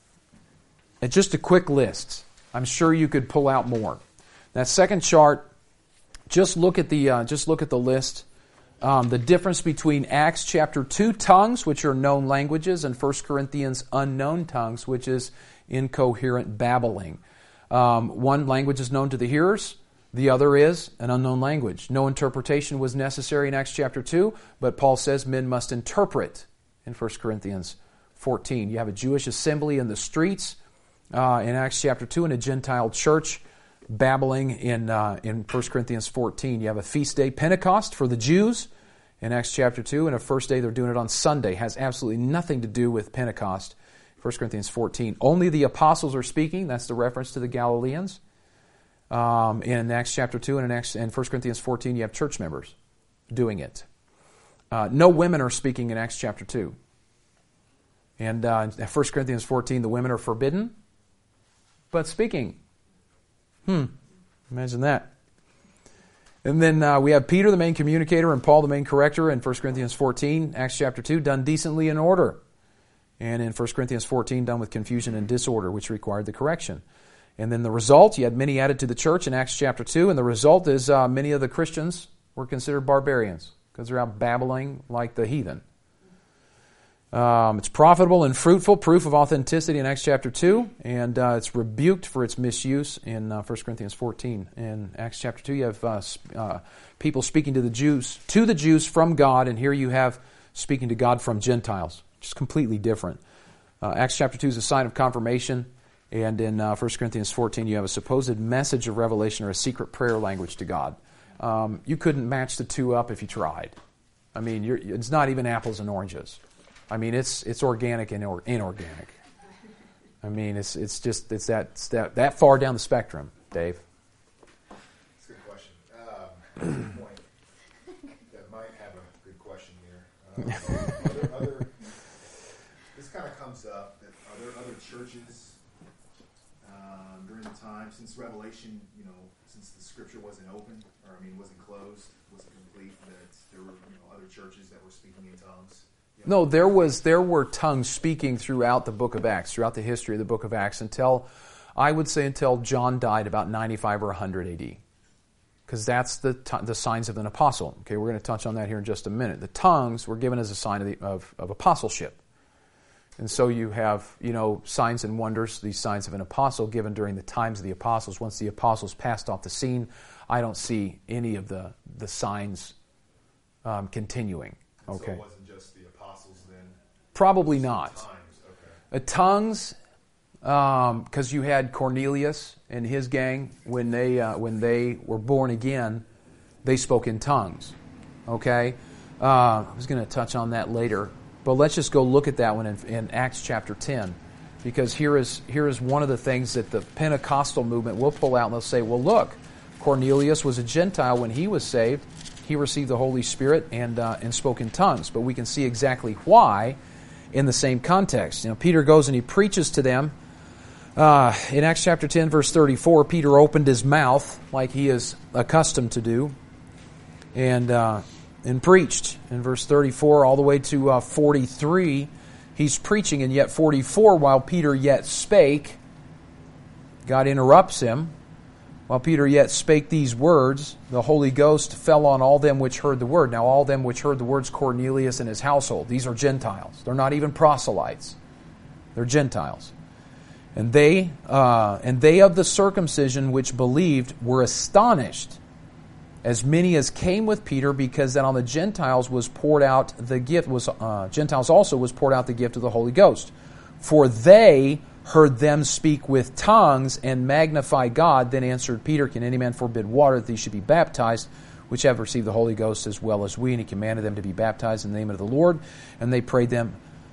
just a quick list. I'm sure you could pull out more. That second chart, just look at the list. The difference between Acts chapter 2 tongues, which are known languages, and 1 Corinthians unknown tongues, which is incoherent babbling. One language is known to the hearers. The other is an unknown language. No interpretation was necessary in Acts chapter 2, but Paul says men must interpret in 1 Corinthians 14. You have a Jewish assembly in the streets in Acts chapter 2 and a Gentile church babbling in 1 Corinthians 14. You have a feast day, Pentecost, for the Jews in Acts chapter 2, and a first day they're doing it on Sunday. Has absolutely nothing to do with Pentecost. 1 Corinthians 14. Only the apostles are speaking. That's the reference to the Galileans. In Acts chapter 2 and in 1 Corinthians 14 you have church members doing it. No women are speaking in Acts chapter 2. And in 1 Corinthians 14, the women are forbidden, but speaking. Imagine that. And then we have Peter, the main communicator, and Paul, the main corrector, in 1 Corinthians 14. Acts chapter 2, done decently in order. And in 1 Corinthians 14, done with confusion and disorder, which required the correction. And then the result, you had many added to the church in Acts chapter 2, and the result is many of the Christians were considered barbarians because they're out babbling like the heathen. It's profitable and fruitful, proof of authenticity in Acts chapter 2, and it's rebuked for its misuse in 1 Corinthians 14. In Acts chapter 2, you have people speaking to the Jews from God, and here you have speaking to God from Gentiles, which is completely different. Acts chapter 2 is a sign of confirmation, and in 1 Corinthians 14, you have a supposed message of revelation or a secret prayer language to God. You couldn't match the two up if you tried. I mean, it's not even apples and oranges. I mean, it's organic and inorganic. I mean, it's that far down the spectrum, Dave. That's a good question. Good point. That might have a good question here. This kind of comes up. Are there other churches during the time since Revelation? Since the Scripture wasn't open, wasn't closed, wasn't complete, that there were other churches that were speaking in tongues. No, there were tongues speaking throughout the book of Acts, throughout the history of the book of Acts, until John died about 95 or 100 AD. Because that's the signs of an apostle. Okay, we're going to touch on that here in just a minute. The tongues were given as a sign of apostleship. And so you have, signs and wonders, these signs of an apostle given during the times of the apostles. Once the apostles passed off the scene, I don't see any of the signs continuing. Okay. So it wasn't just the apostles then? Probably not. Tongues, Because you had Cornelius and his gang, when they were born again, they spoke in tongues. Okay? I was going to touch on that later. But let's just go look at that one in Acts chapter 10. Because here is one of the things that the Pentecostal movement will pull out and they'll say, well, look, Cornelius was a Gentile when he was saved. He received the Holy Spirit and spoke in tongues. But we can see exactly why in the same context. Peter goes and he preaches to them. In Acts chapter 10, verse 34, Peter opened his mouth like he is accustomed to do and preached. In verse 34 all the way to 43, he's preaching, and yet 44, while Peter yet spake, God interrupts him. While Peter yet spake these words, the Holy Ghost fell on all them which heard the word. Now all them which heard the words, Cornelius and his household. These are Gentiles. They're not even proselytes. They're Gentiles. And they of the circumcision which believed were astonished, as many as came with Peter, because that on the Gentiles was poured out the gift, Gentiles also was poured out the gift of the Holy Ghost. For they heard them speak with tongues and magnify God. Then answered Peter, can any man forbid water that these should be baptized, which have received the Holy Ghost as well as we? And he commanded them to be baptized in the name of the Lord. And they prayed him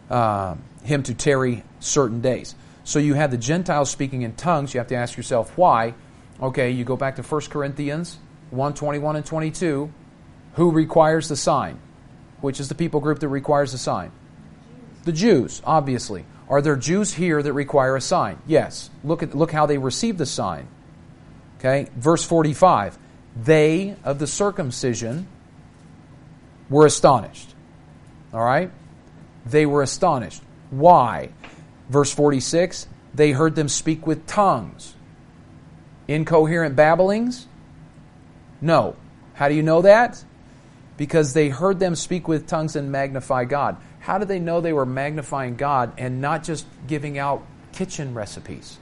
to tarry certain days. So you have the Gentiles speaking in tongues. You have to ask yourself why. Okay, you go back to 1 Corinthians 1, 21 and 22. Who requires the sign? Which is the people group that requires the sign? The Jews, obviously. Are there Jews here that require a sign? Yes. Look how they received the sign. Okay, verse 45. They of the circumcision were astonished. All right? They were astonished. Why? Verse 46. They heard them speak with tongues. Incoherent babblings? No. How do you know that? Because they heard them speak with tongues and magnify God. How did they know they were magnifying God and not just giving out kitchen recipes?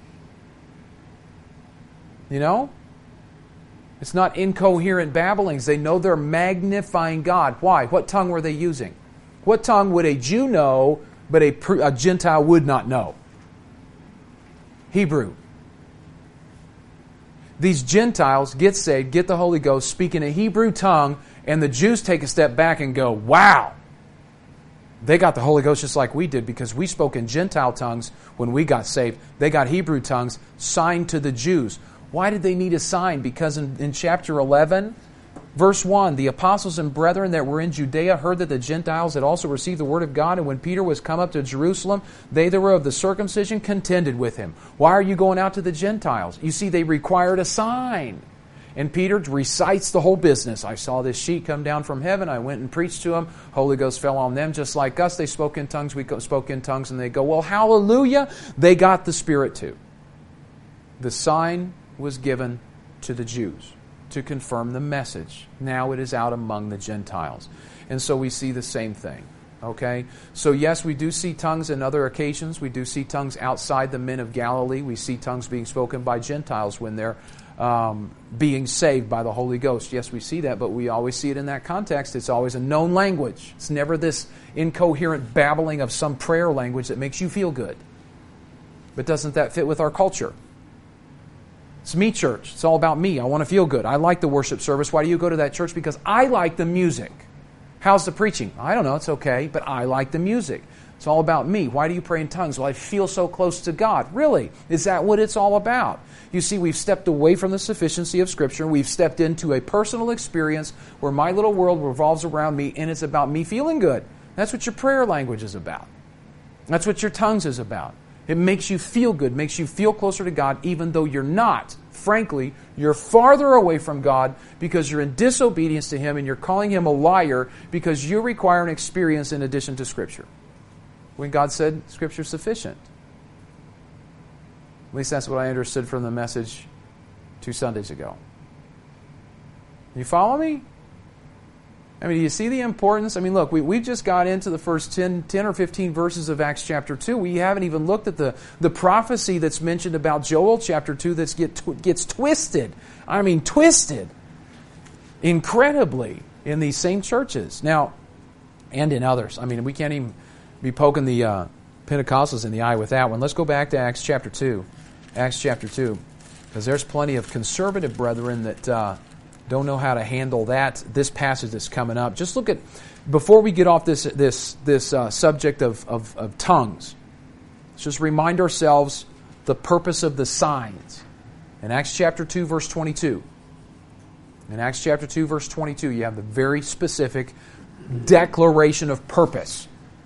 It's not incoherent babblings. They know they're magnifying God. Why? What tongue were they using? What tongue would a Jew know, but a Gentile would not know? Hebrew. These Gentiles get saved, get the Holy Ghost, speak in a Hebrew tongue, and the Jews take a step back and go, wow! They got the Holy Ghost just like we did because we spoke in Gentile tongues when we got saved. They got Hebrew tongues signed to the Jews. Why did they need a sign? Because in chapter 11, verse 1, the apostles and brethren that were in Judea heard that the Gentiles had also received the word of God, and when Peter was come up to Jerusalem, they that were of the circumcision contended with him. Why are you going out to the Gentiles? You see, they required a sign. And Peter recites the whole business. I saw this sheet come down from heaven. I went and preached to them. Holy Ghost fell on them just like us. They spoke in tongues. We spoke in tongues. And they go, well, hallelujah. They got the Spirit too. The sign was given to the Jews to confirm the message. Now it is out among the Gentiles. And so we see the same thing. Okay? So yes, we do see tongues in other occasions. We do see tongues outside the men of Galilee. We see tongues being spoken by Gentiles when they're being saved by the Holy Ghost. Yes, we see that, but we always see it in that context. It's always a known language. It's never this incoherent babbling of some prayer language that makes you feel good. But doesn't that fit with our culture? It's me church. It's all about me. I want to feel good. I like the worship service. Why do you go to that church? Because I like the music. How's the preaching? I don't know. It's okay, but I like the music. It's all about me. Why do you pray in tongues? Well, I feel so close to God. Really? Is that what it's all about? You see, we've stepped away from the sufficiency of Scripture. We've stepped into a personal experience where my little world revolves around me, and it's about me feeling good. That's what your prayer language is about. That's what your tongues is about. It makes you feel good, makes you feel closer to God, even though you're not. Frankly, you're farther away from God because you're in disobedience to Him and you're calling Him a liar because you require an experience in addition to Scripture. When God said Scripture is sufficient. At least that's what I understood from the message 2 Sundays ago. You follow me? I mean, do you see the importance? I mean, look, we've just got into the first 10 or 15 verses of Acts chapter 2. We haven't even looked at the prophecy that's mentioned about Joel chapter 2 that gets twisted. I mean, twisted incredibly in these same churches. Now, and in others. I mean, we can't even be poking the Pentecostals in the eye with that one. Let's go back to Acts chapter 2. Acts chapter 2. Because there's plenty of conservative brethren that don't know how to handle this passage that's coming up. Just look at, before we get off this subject of tongues, let's just remind ourselves the purpose of the signs. In Acts chapter 2, verse 22. In Acts chapter 2, verse 22, you have the very specific declaration of purpose.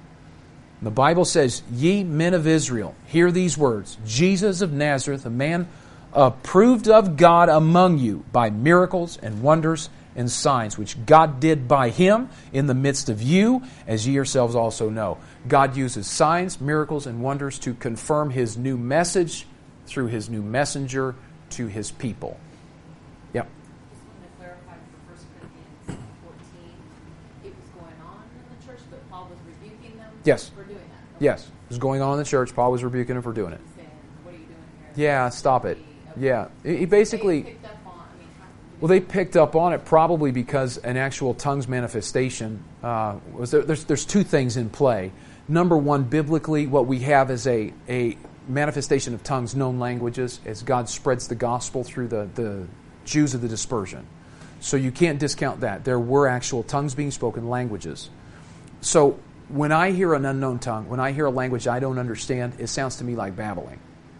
The Bible says, "Ye men of Israel, hear these words. Jesus of Nazareth, a man approved of God among you by miracles and wonders and signs, which God did by Him in the midst of you, as ye yourselves also know." God uses signs, miracles, and wonders to confirm His new message through His new messenger to His people. Yep. Just wanted to clarify for 1 Corinthians 14, it was going on in the church, but Paul was rebuking them Yes. for doing that. Yes. It was going on in the church. Paul was rebuking him for doing it. He's saying, what are you doing here? Yeah, stop it. Yeah. He basically... They picked up on, Well, they picked up on it probably because an actual tongues manifestation was there. There's two things in play. Number one, biblically, what we have is a manifestation of tongues, known languages, as God spreads the gospel through the Jews of the dispersion. So you can't discount that. There were actual tongues being spoken, languages. So when I hear an unknown tongue, when I hear a language I don't understand, it sounds to me like babbling.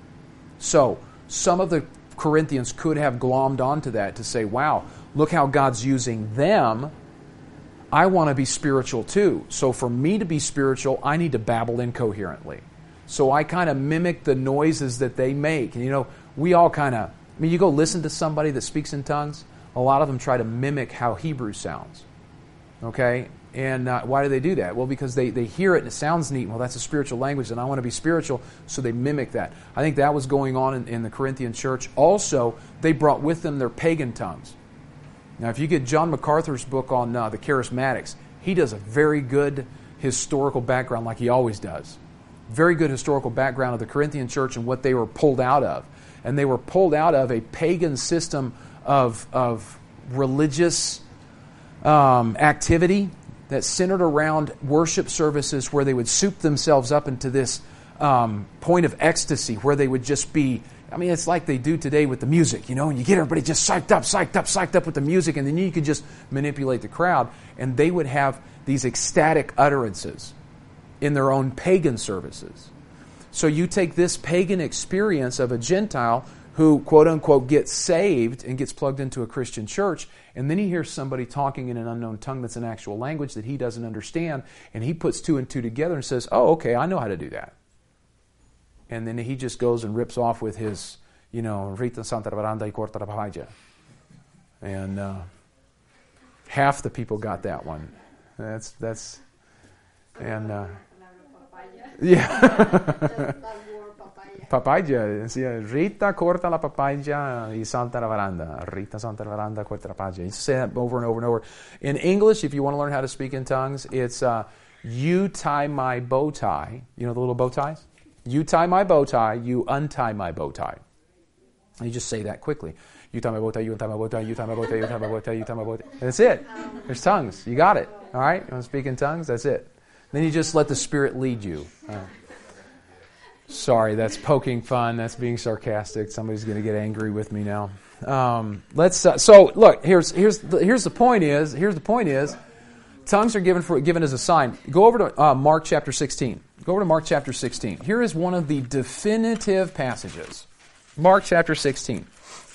So some of the Corinthians could have glommed onto that to say, wow, look how God's using them. I want to be spiritual too. So for me to be spiritual, I need to babble incoherently. So I kind of mimic the noises that they make. And you know, we all kind of, I mean, you go listen to somebody that speaks in tongues, a lot of them try to mimic how Hebrew sounds. Okay? And why do they do that? Well, because they hear it and it sounds neat. Well, that's a spiritual language and I want to be spiritual, so they mimic that. I think that was going on in the Corinthian church. Also, they brought with them their pagan tongues. Now, if you get John MacArthur's book on the Charismatics, he does a very good historical background like he always does. Very good historical background of the Corinthian church and what they were pulled out of. And they were pulled out of a pagan system of religious activity that centered around worship services where they would soup themselves up into this point of ecstasy where they would just be, I mean, it's like they do today with the music, you know, and you get everybody just psyched up with the music, and then you could just manipulate the crowd, and they would have these ecstatic utterances in their own pagan services. So you take this pagan experience of a Gentile who, quote-unquote, gets saved and gets plugged into a Christian church, and then he hears somebody talking in an unknown tongue that's an actual language that he doesn't understand, and he puts two and two together and says, oh, okay, I know how to do that. And then he just goes and rips off with his, you know, Rita Santa Veranda y Corta la Papaya. And half the people got that one. That's and yeah. Papaya. Rita corta la papaya y Santa la Veranda. Rita Santa la Veranda corta la papaya. You say that over and over and over. In English, if you want to learn how to speak in tongues, it's You tie my bow tie. You know the little bow ties? You tie my bow tie, you untie my bow tie. And you just say that quickly. You tie my bow tie, you untie my bow tie, you tie my bow tie, you tie my bow tie, you tie my bow tie. That's it. There's tongues. You got it. All right? You want to speak in tongues? That's it. Then you just let the Spirit lead you. Sorry, that's poking fun. That's being sarcastic. Somebody's going to get angry with me now. So look. Here's the point. Here's the point. Tongues are given as a sign. Go over to Mark chapter 16. Go over to Mark chapter 16. Here is one of the definitive passages. Mark chapter 16.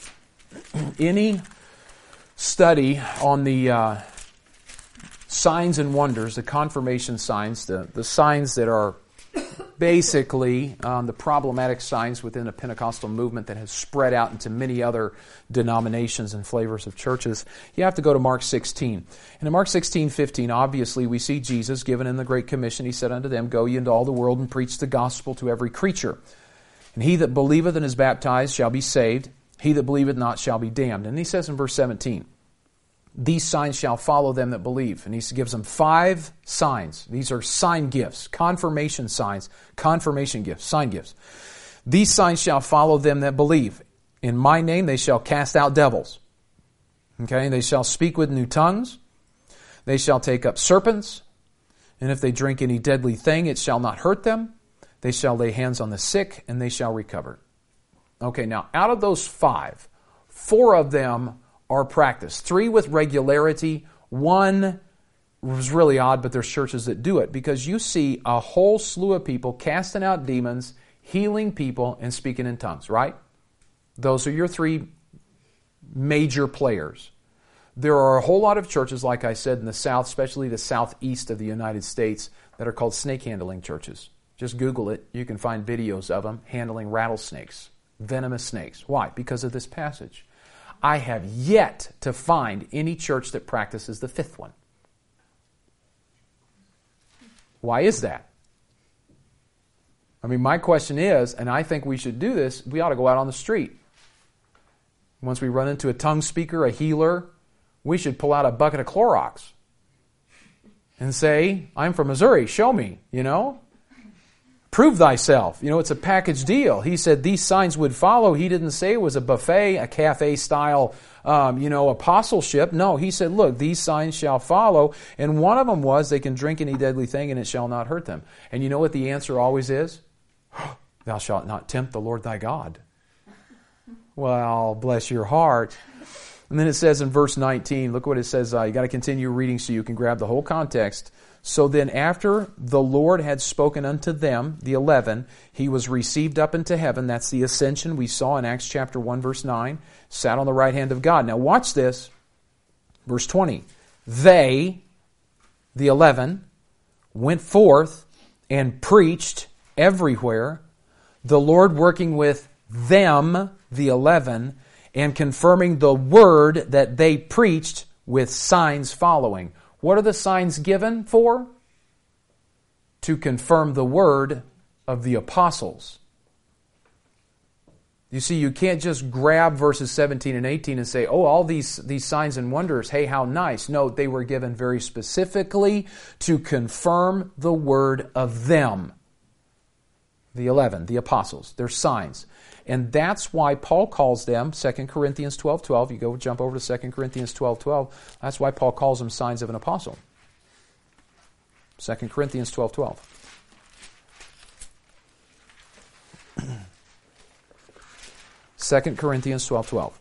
Any study on the signs and wonders, the confirmation signs, the signs that are basically the problematic signs within a Pentecostal movement that has spread out into many other denominations and flavors of churches, you have to go to Mark 16. And in Mark 16:15, obviously we see Jesus given in the Great Commission. He said unto them, Go ye into all the world and preach the gospel to every creature. And he that believeth and is baptized shall be saved. He that believeth not shall be damned. And he says in verse 17, These signs shall follow them that believe. And he gives them 5 signs. These are sign gifts, confirmation signs, confirmation gifts, sign gifts. These signs shall follow them that believe. In my name they shall cast out devils. Okay, they shall speak with new tongues. They shall take up serpents. And if they drink any deadly thing, it shall not hurt them. They shall lay hands on the sick, and they shall recover. Okay, now out of those 5, 4 of them are practiced. 3 with regularity. 1 was really odd, but there's churches that do it because you see a whole slew of people casting out demons, healing people, and speaking in tongues, right? Those are your 3 major players. There are a whole lot of churches, like I said, in the South, especially the southeast of the United States, that are called snake handling churches. Just Google it. You can find videos of them handling rattlesnakes, venomous snakes. Why? Because of this passage. I have yet to find any church that practices the 5th one. Why is that? I mean, my question is, and I think we should do this, we ought to go out on the street. Once we run into a tongue speaker, a healer, we should pull out a bucket of Clorox and say, I'm from Missouri, show me, Prove thyself. It's a package deal. He said these signs would follow. He didn't say it was a buffet, a cafe-style, apostleship. No, he said, look, these signs shall follow. And one of them was they can drink any deadly thing and it shall not hurt them. And you know what the answer always is? Thou shalt not tempt the Lord thy God. Well, bless your heart. And then it says in verse 19, look what it says. You got to continue reading so you can grab the whole context. So then after the Lord had spoken unto them, the 11, he was received up into heaven. That's the ascension we saw in Acts chapter 1, verse 9. Sat on the right hand of God. Now watch this. Verse 20. They, the 11, went forth and preached everywhere, the Lord working with them, the 11, and confirming the word that they preached with signs following. What are the signs given for? To confirm the word of the apostles. You see, you can't just grab verses 17 and 18 and say, oh, all these signs and wonders, hey, how nice. No, they were given very specifically to confirm the word of them. The 11, the apostles, their signs. And that's why Paul calls them, 2 Corinthians 12:12. You go jump over to 2 Corinthians 12:12. That's why Paul calls them signs of an apostle. 2 Corinthians 12:12. Second Corinthians 12:12.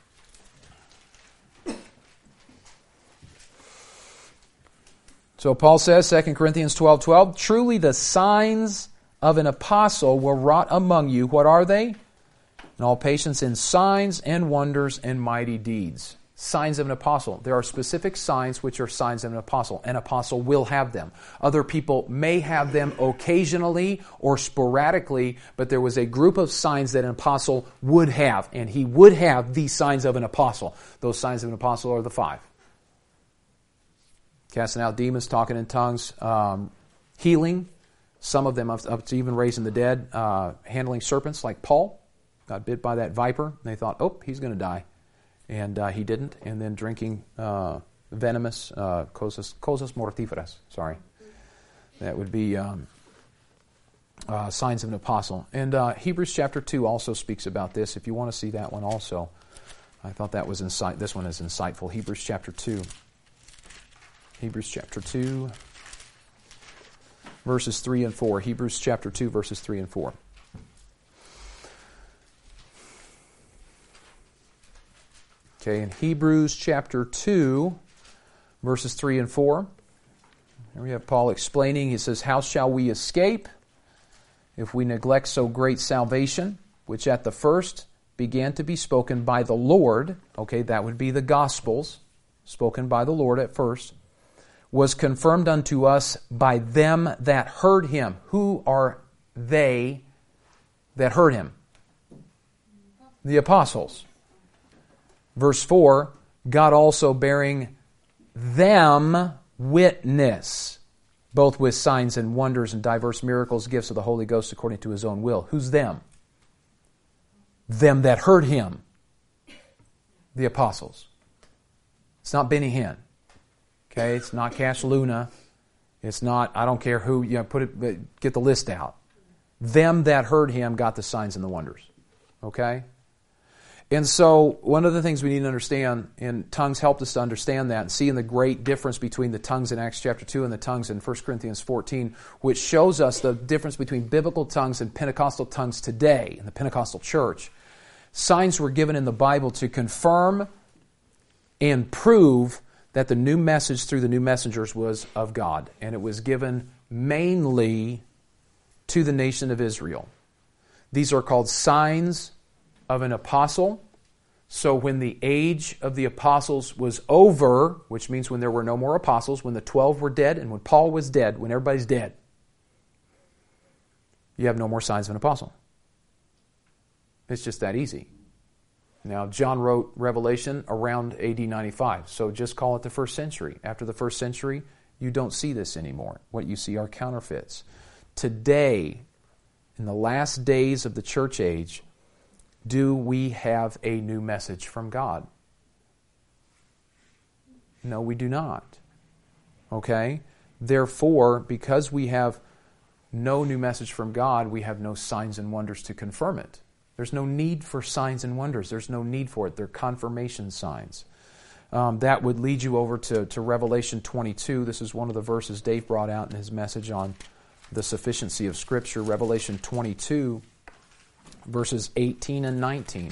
So Paul says, 2 Corinthians 12:12, truly the signs of an apostle were wrought among you. What are they? In all patience in signs and wonders and mighty deeds. Signs of an apostle. There are specific signs which are signs of an apostle. An apostle will have them. Other people may have them occasionally or sporadically, but there was a group of signs that an apostle would have, and he would have these signs of an apostle. Those signs of an apostle are the 5. Casting out demons, talking in tongues, healing, some of them up to even raising the dead, handling serpents like Paul. Got bit by that viper, and they thought, oh, he's going to die. And he didn't. And then drinking venomous, cosas mortiferas, That would be signs of an apostle. And Hebrews chapter 2 also speaks about this. If you want to see that one also, I thought that was this one is insightful. Hebrews chapter 2. Hebrews chapter 2, verses 3 and 4. Hebrews chapter 2, verses 3 and 4. Okay, in Hebrews chapter 2, verses 3 and 4, here we have Paul explaining. He says, "How shall we escape if we neglect so great salvation, which at the first began to be spoken by the Lord," okay, that would be the Gospels, spoken by the Lord at first, "was confirmed unto us by them that heard him." Who are they that heard him? The apostles. Verse 4, "God also bearing them witness, both with signs and wonders and diverse miracles, gifts of the Holy Ghost according to his own will." Who's them? Them that heard him. The apostles. It's not Benny Hinn. Okay, it's not Cash Luna. It's not, I don't care who, get the list out. Them that heard him got the signs and the wonders. Okay? And so, one of the things we need to understand, and tongues helped us to understand that, and seeing the great difference between the tongues in Acts chapter 2 and the tongues in 1 Corinthians 14, which shows us the difference between biblical tongues and Pentecostal tongues today in the Pentecostal church. Signs were given in the Bible to confirm and prove that the new message through the new messengers was of God. And it was given mainly to the nation of Israel. These are called signs of an apostle. So when the age of the apostles was over, which means when there were no more apostles, when the 12 were dead, and when Paul was dead, when everybody's dead, you have no more signs of an apostle. It's just that easy. Now, John wrote Revelation around AD 95, so just call it the first century. After the first century, you don't see this anymore. What you see are counterfeits. Today, in the last days of the church age, do we have a new message from God? No, we do not. Okay? Therefore, because we have no new message from God, we have no signs and wonders to confirm it. There's no need for signs and wonders. There's no need for it. They're confirmation signs. That would lead you over to Revelation 22. This is one of the verses Dave brought out in his message on the sufficiency of Scripture. Revelation 22, verses 18 and 19.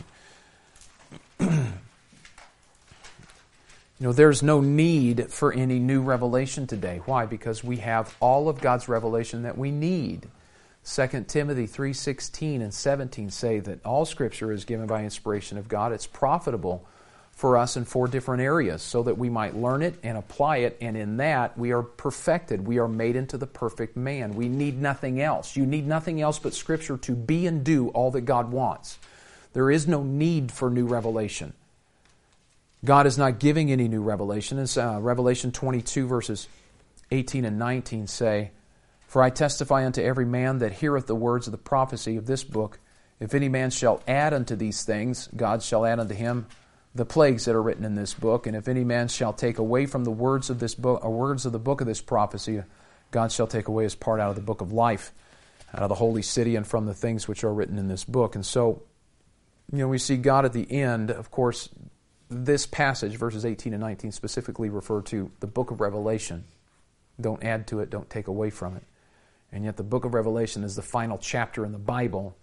There's no need for any new revelation today. Why? Because we have all of God's revelation that we need. 2 Timothy 3:16 and 17 say that all Scripture is given by inspiration of God. It's profitable for us in 4 different areas so that we might learn it and apply it, and in that we are perfected. We are made into the perfect man. We need nothing else. You need nothing else but Scripture to be and do all that God wants. There is no need for new revelation. God is not giving any new revelation. As Revelation 22 verses 18 and 19 say, "For I testify unto every man that heareth the words of the prophecy of this book, if any man shall add unto these things, God shall add unto him the plagues that are written in this book. And if any man shall take away from the words of this book, or words of the book of this prophecy, God shall take away his part out of the book of life, out of the holy city, and from the things which are written in this book." And so, we see God at the end. Of course, this passage, verses 18 and 19, specifically refer to the book of Revelation. Don't add to it, don't take away from it. And yet the book of Revelation is the final chapter in the Bible.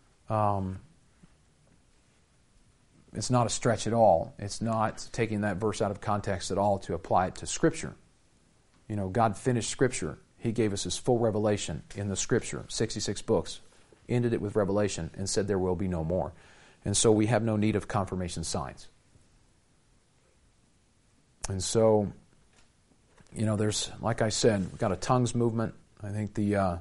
It's not a stretch at all. It's not taking that verse out of context at all to apply it to Scripture. God finished Scripture. He gave us his full revelation in the Scripture, 66 books, ended it with Revelation, and said there will be no more. And so we have no need of confirmation signs. And so, there's, like I said, we've got a tongues movement. I think the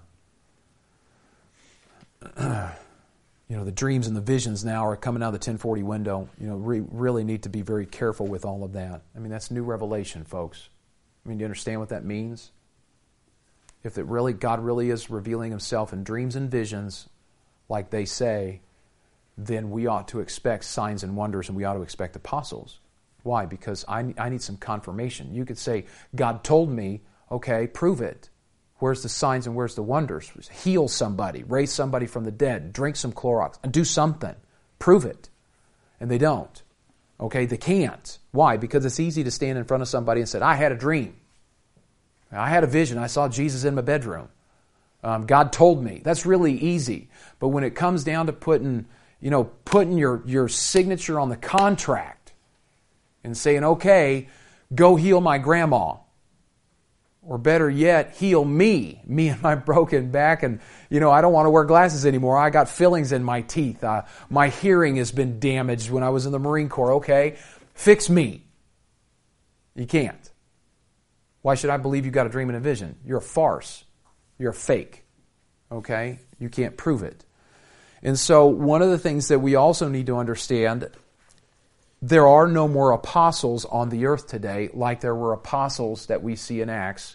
dreams and the visions now are coming out of the 1040 window. We really need to be very careful with all of that. I mean, that's new revelation, folks. Do you understand what that means? If God really is revealing himself in dreams and visions, like they say, then we ought to expect signs and wonders, and we ought to expect apostles. Why? Because I need some confirmation. You could say, God told me, okay, prove it. Where's the signs and where's the wonders? Heal somebody, raise somebody from the dead, drink some Clorox, and do something. Prove it. And they don't. Okay, they can't. Why? Because it's easy to stand in front of somebody and say, I had a dream. I had a vision. I saw Jesus in my bedroom. God told me. That's really easy. But when it comes down to putting your signature on the contract and saying, okay, go heal my grandma. Or better yet, heal me and my broken back. And, I don't want to wear glasses anymore. I got fillings in my teeth. My hearing has been damaged when I was in the Marine Corps. Okay, fix me. You can't. Why should I believe you got a dream and a vision? You're a farce. You're a fake. Okay? You can't prove it. And so one of the things that we also need to understand, there are no more apostles on the earth today like there were apostles that we see in Acts.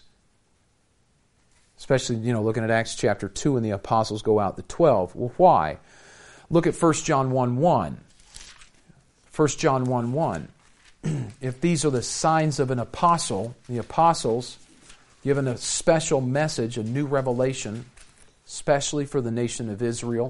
Especially, looking at Acts chapter 2 and the apostles go out the 12. Well, why? Look at 1 John 1:1. 1 John 1:1. If these are the signs of an apostle, the apostles given a special message, a new revelation, especially for the nation of Israel.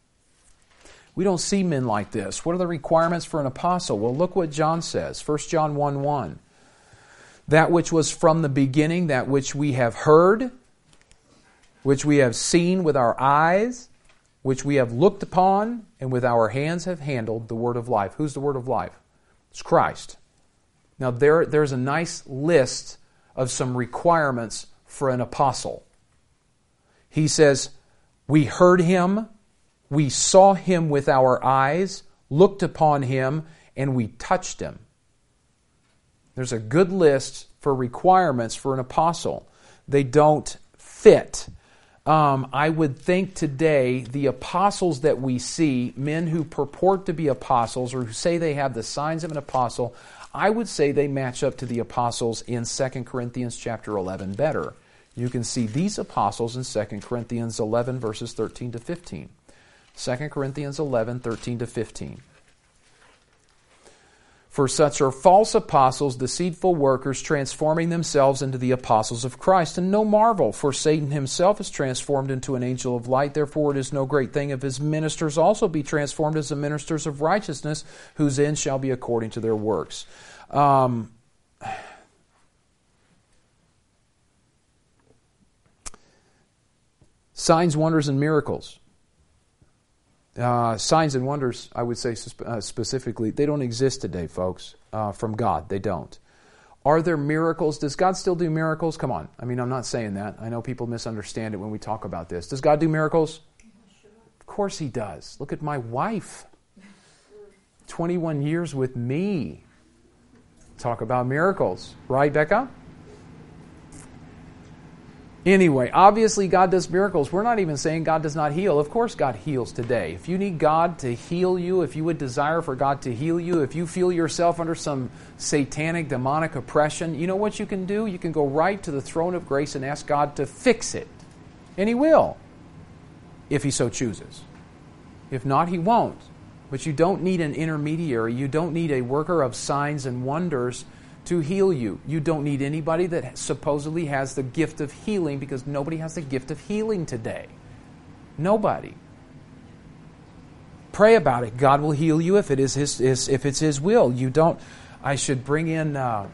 We don't see men like this. What are the requirements for an apostle? Well, look what John says. 1 John 1:1. That which was from the beginning, that which we have heard, which we have seen with our eyes, which we have looked upon, and with our hands have handled, the word of life. Who's the word of life? It's Christ. Now, there's a nice list of some requirements for an apostle. He says, we heard him, we saw him with our eyes, looked upon him, and we touched him. There's a good list for requirements for an apostle. They don't fit. I would think today the apostles that we see, men who purport to be apostles or who say they have the signs of an apostle, I would say they match up to the apostles in 2 Corinthians chapter 11 better. You can see these apostles in 2 Corinthians 11 verses 13 to 15. 2 Corinthians 11, 13 to 15. For such are false apostles, deceitful workers, transforming themselves into the apostles of Christ. And no marvel, for Satan himself is transformed into an angel of light. Therefore it is no great thing if his ministers also be transformed as the ministers of righteousness, whose end shall be according to their works. Signs, wonders, and miracles. Signs and wonders, I would say specifically, they don't exist today, folks, from God. They don't. Are there miracles? Does God still do miracles? Come on. I mean, I'm not saying that. I know people misunderstand it when we talk about this. Does God do miracles? Of course He does. Look at my wife. 21 years with me. Talk about miracles. Right, Becca? Anyway, obviously God does miracles. We're not even saying God does not heal. Of course God heals today. If you need God to heal you, if you would desire for God to heal you, if you feel yourself under some satanic, demonic oppression, you know what you can do? You can go right to the throne of grace and ask God to fix it. And He will, if He so chooses. If not, He won't. But you don't need an intermediary. You don't need a worker of signs and wonders to heal you. You don't need anybody that supposedly has the gift of healing, because nobody has the gift of healing today. Nobody. Pray about it. God will heal you if it is if it's His will. You don't. I should bring in that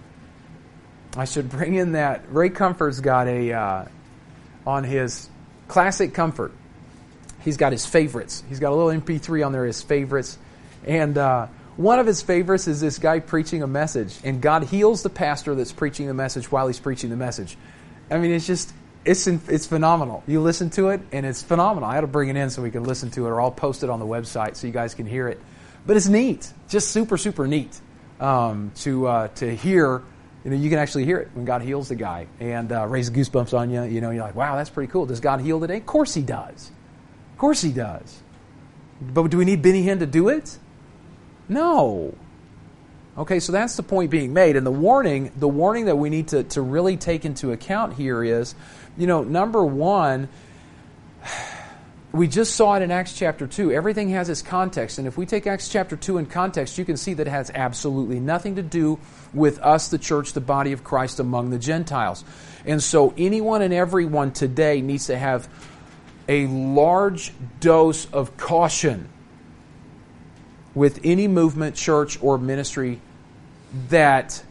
Ray Comfort's got on his Classic Comfort. He's got his favorites. He's got a little MP3 on there, his favorites, and one of his favorites is this guy preaching a message, and God heals the pastor that's preaching the message while he's preaching the message. I mean, it's phenomenal. You listen to it, and it's phenomenal. I had to bring it in so we can listen to it, or I'll post it on the website so you guys can hear it. But it's neat, just super, super neat to hear. You know, you can actually hear it when God heals the guy, and raise goosebumps on you. You know, you're like, wow, that's pretty cool. Does God heal today? Of course He does. Of course He does. But do we need Benny Hinn to do it? No. Okay, so that's the point being made. And the warning that we need to really take into account here is, you know, number one, we just saw it in Acts chapter 2. Everything has its context. And if we take Acts chapter 2 in context, you can see that it has absolutely nothing to do with us, the church, the body of Christ among the Gentiles. And so anyone and everyone today needs to have a large dose of caution with any movement, church, or ministry that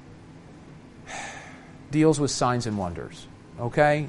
deals with signs and wonders. Okay?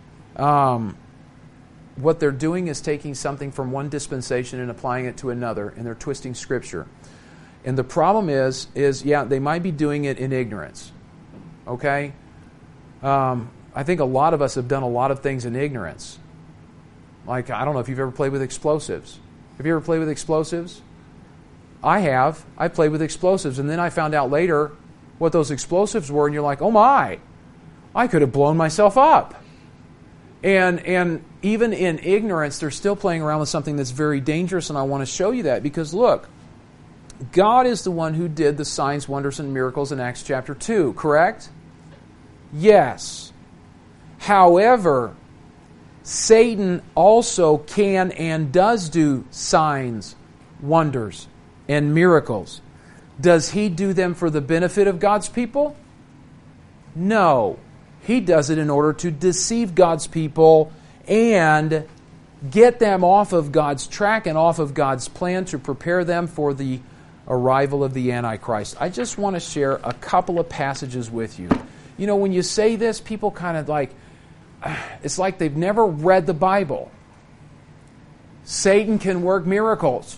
What they're doing is taking something from one dispensation and applying it to another, and they're twisting Scripture. And the problem is they might be doing it in ignorance. Okay? I think a lot of us have done a lot of things in ignorance. Like, I don't know if you've ever played with explosives. Have you ever played with explosives? I have. I played with explosives, and then I found out later what those explosives were, and you're like, oh my, I could have blown myself up. And even in ignorance, they're still playing around with something that's very dangerous, and I want to show you that because, look, God is the one who did the signs, wonders, and miracles in Acts chapter 2, correct? Yes. However, Satan also can and does do signs, wonders, and miracles. Does he do them for the benefit of God's people? No. He does it in order to deceive God's people and get them off of God's track and off of God's plan to prepare them for the arrival of the Antichrist. I just want to share a couple of passages with you. You know, when you say this, people kind of like, it's like they've never read the Bible. Satan can work miracles.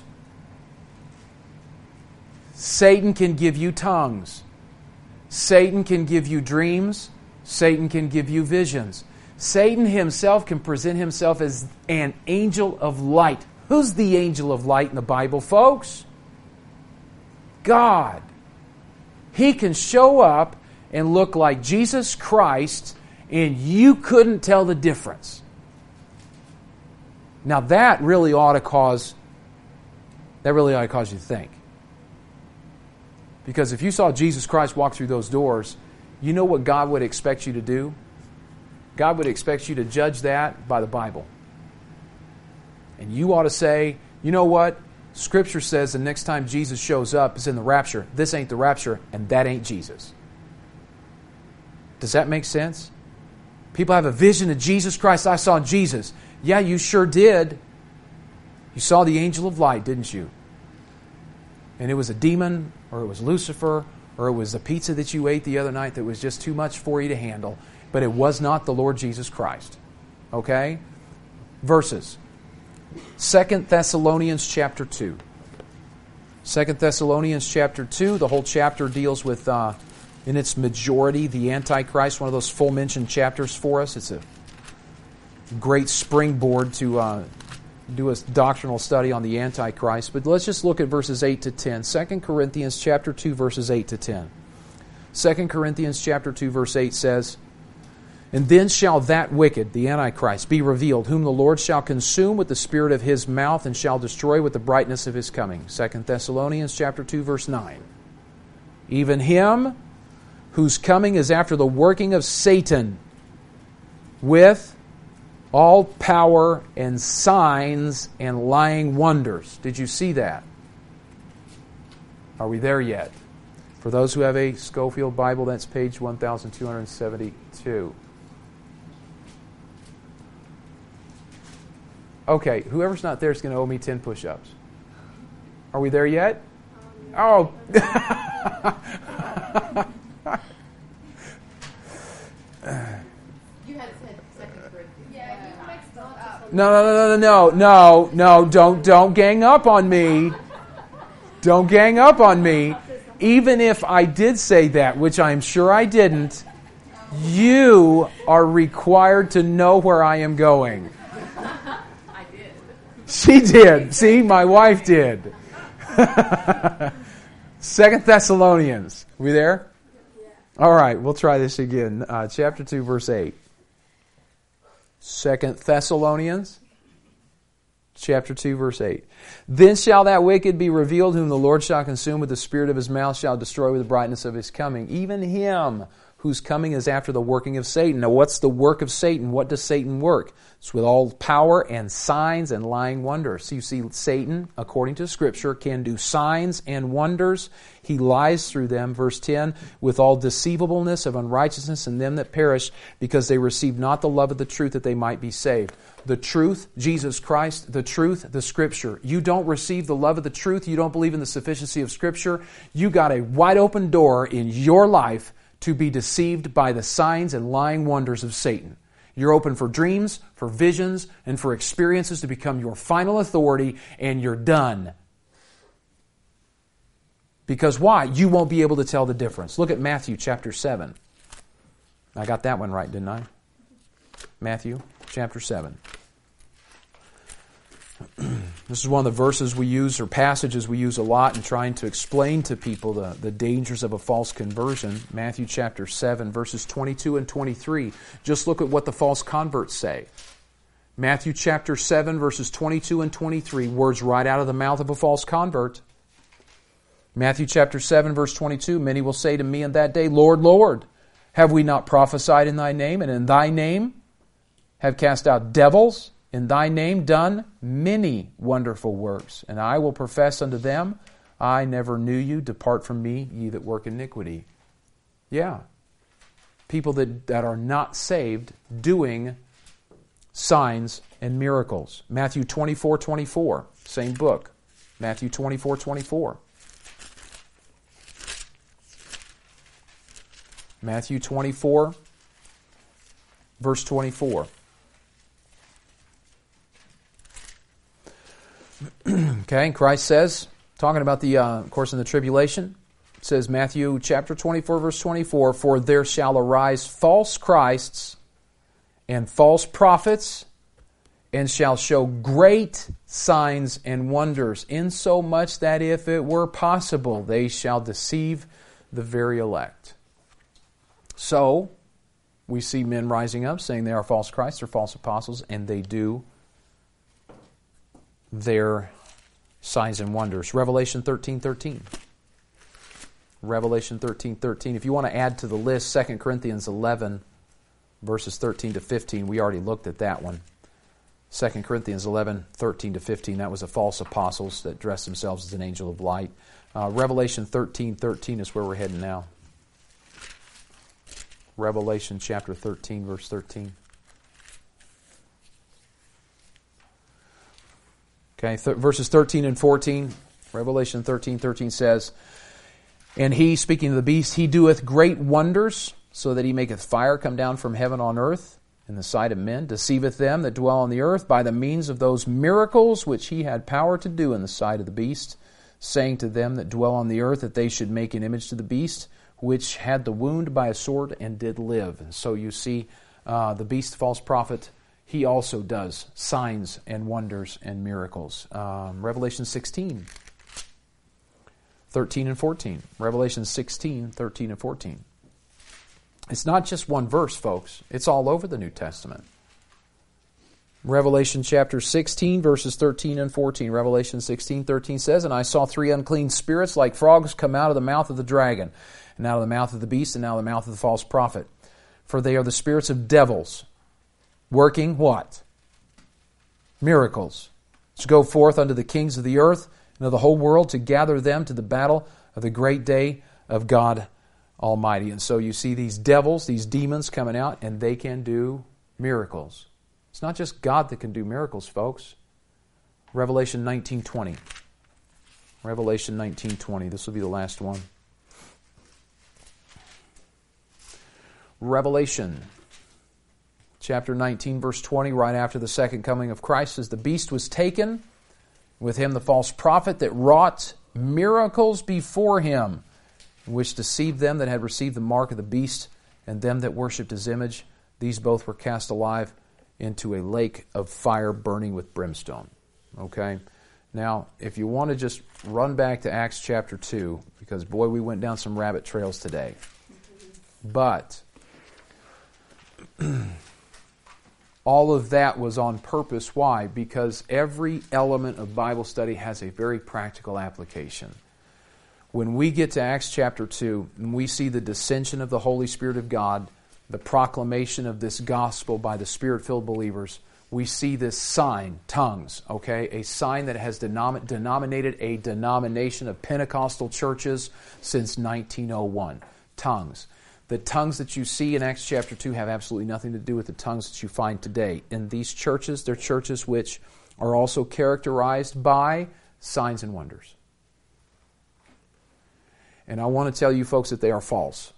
Satan can give you tongues. Satan can give you dreams. Satan can give you visions. Satan himself can present himself as an angel of light. Who's the angel of light in the Bible, folks? God. He can show up and look like Jesus Christ, and you couldn't tell the difference. Now that really ought to cause you to think. Because if you saw Jesus Christ walk through those doors, you know what God would expect you to do? God would expect you to judge that by the Bible. And you ought to say, you know what? Scripture says the next time Jesus shows up is in the rapture. This ain't the rapture, and that ain't Jesus. Does that make sense? People have a vision of Jesus Christ. I saw Jesus. Yeah, you sure did. You saw the angel of light, didn't you? And it was a demon, or it was Lucifer, or it was the pizza that you ate the other night that was just too much for you to handle. But it was not the Lord Jesus Christ. Okay? Verses. 2 Thessalonians chapter 2. 2 Thessalonians chapter 2, the whole chapter deals with, in its majority, the Antichrist, one of those full mentioned chapters for us. It's a great springboard to do a doctrinal study on the Antichrist. But let's just look at verses 8 to 10. 2 Corinthians chapter 2, verses 8 to 10. 2 Corinthians chapter 2, verse 8 says, "And then shall that wicked, the Antichrist, be revealed, whom the Lord shall consume with the spirit of his mouth and shall destroy with the brightness of his coming." 2 Thessalonians chapter 2, verse 9. "Even him whose coming is after the working of Satan with all power and signs and lying wonders." Did you see that? Are we there yet? For those who have a Scofield Bible, that's page 1272. Okay, whoever's not there is going to owe me 10 push-ups. Are we there yet? Oh. You had said 2 Corinthians. Yeah, you mixed up. No, don't gang up on me. Don't gang up on me. Even if I did say that, which I'm sure I didn't, you are required to know where I am going. I did. She did. See, my wife did. 2 Thessalonians. We there? Yeah. All right, we'll try this again. Chapter 2, verse 8. 2 Thessalonians, chapter 2, verse 8. "Then shall that wicked be revealed, whom the Lord shall consume with the spirit of his mouth, shall destroy with the brightness of his coming. Even him whose coming is after the working of Satan. Now, what's the work of Satan? What does Satan work? It's with all power and signs and lying wonders. So you see, Satan, according to Scripture, can do signs and wonders. He lies through them, verse 10, with all deceivableness of unrighteousness in them that perish, because they receive not the love of the truth that they might be saved. The truth, Jesus Christ, the truth, the Scripture. You don't receive the love of the truth, you don't believe in the sufficiency of Scripture, you got a wide open door in your life to be deceived by the signs and lying wonders of Satan. You're open for dreams, for visions, and for experiences to become your final authority, and you're done. Because why? You won't be able to tell the difference. Look at Matthew chapter 7. I got that one right, didn't I? Matthew chapter 7. This is one of the verses we use, or passages we use a lot in trying to explain to people the dangers of a false conversion. Matthew chapter 7, verses 22 and 23. Just look at what the false converts say. Matthew chapter 7, verses 22 and 23. Words right out of the mouth of a false convert. Matthew chapter 7, verse 22. Many will say to me in that day, Lord, Lord, have we not prophesied in Thy name, and in Thy name have cast out devils? In Thy name done many wonderful works. And I will profess unto them, I never knew you. Depart from me, ye that work iniquity. Yeah. People that are not saved doing signs and miracles. Matthew 24:24. Same book. Matthew 24:24. Matthew 24, verse 24. Okay, and Christ says, talking about the, of course, in the tribulation, it says, Matthew chapter 24, verse 24, For there shall arise false Christs and false prophets, and shall show great signs and wonders, insomuch that if it were possible, they shall deceive the very elect. So, we see men rising up saying they are false Christs or false apostles, and they do their signs and wonders. Revelation 13:13. Revelation 13:13. If you want to add to the list 2 Corinthians 11, verses 13 to 15, we already looked at that one. 2 Corinthians 11, 13 to 15, that was the false apostles that dressed themselves as an angel of light. Revelation 13:13 is where we're heading now. Revelation chapter 13, verse 13. Okay, verses 13 and 14, Revelation 13:13 says, And he, speaking of the beast, he doeth great wonders, so that he maketh fire come down from heaven on earth in the sight of men, deceiveth them that dwell on the earth by the means of those miracles which he had power to do in the sight of the beast, saying to them that dwell on the earth that they should make an image to the beast, which had the wound by a sword and did live. And so you see the beast, false prophet, he also does signs and wonders and miracles. Revelation 16, 13 and 14. Revelation 16, 13 and 14. It's not just one verse, folks. It's all over the New Testament. Revelation chapter 16, verses 13 and 14. Revelation 16:13 says, And I saw 3 unclean spirits like frogs come out of the mouth of the dragon, and out of the mouth of the beast, and out of the mouth of the false prophet. For they are the spirits of devils, working what? Miracles. To go forth unto the kings of the earth and of the whole world to gather them to the battle of the great day of God Almighty. And so you see these devils, these demons coming out, and they can do miracles. It's not just God that can do miracles, folks. Revelation 19:20. Revelation 19:20. This will be the last one. Revelation chapter 19, verse 20, right after the second coming of Christ, says, The beast was taken, with him the false prophet that wrought miracles before him, which deceived them that had received the mark of the beast, and them that worshipped his image. These both were cast alive into a lake of fire burning with brimstone. Okay? Now, if you want to just run back to Acts chapter 2, because boy, we went down some rabbit trails today. But all of that was on purpose. Why? Because every element of Bible study has a very practical application. when we get to Acts chapter 2, and we see the descension of the Holy Spirit of God, the proclamation of this gospel by the Spirit-filled believers, we see this sign, tongues, okay? A sign that has denominated a denomination of Pentecostal churches since 1901. Tongues. The tongues that you see in Acts chapter 2 have absolutely nothing to do with the tongues that you find today. In these churches, they're churches which are also characterized by signs and wonders. And I want to tell you folks that they are false.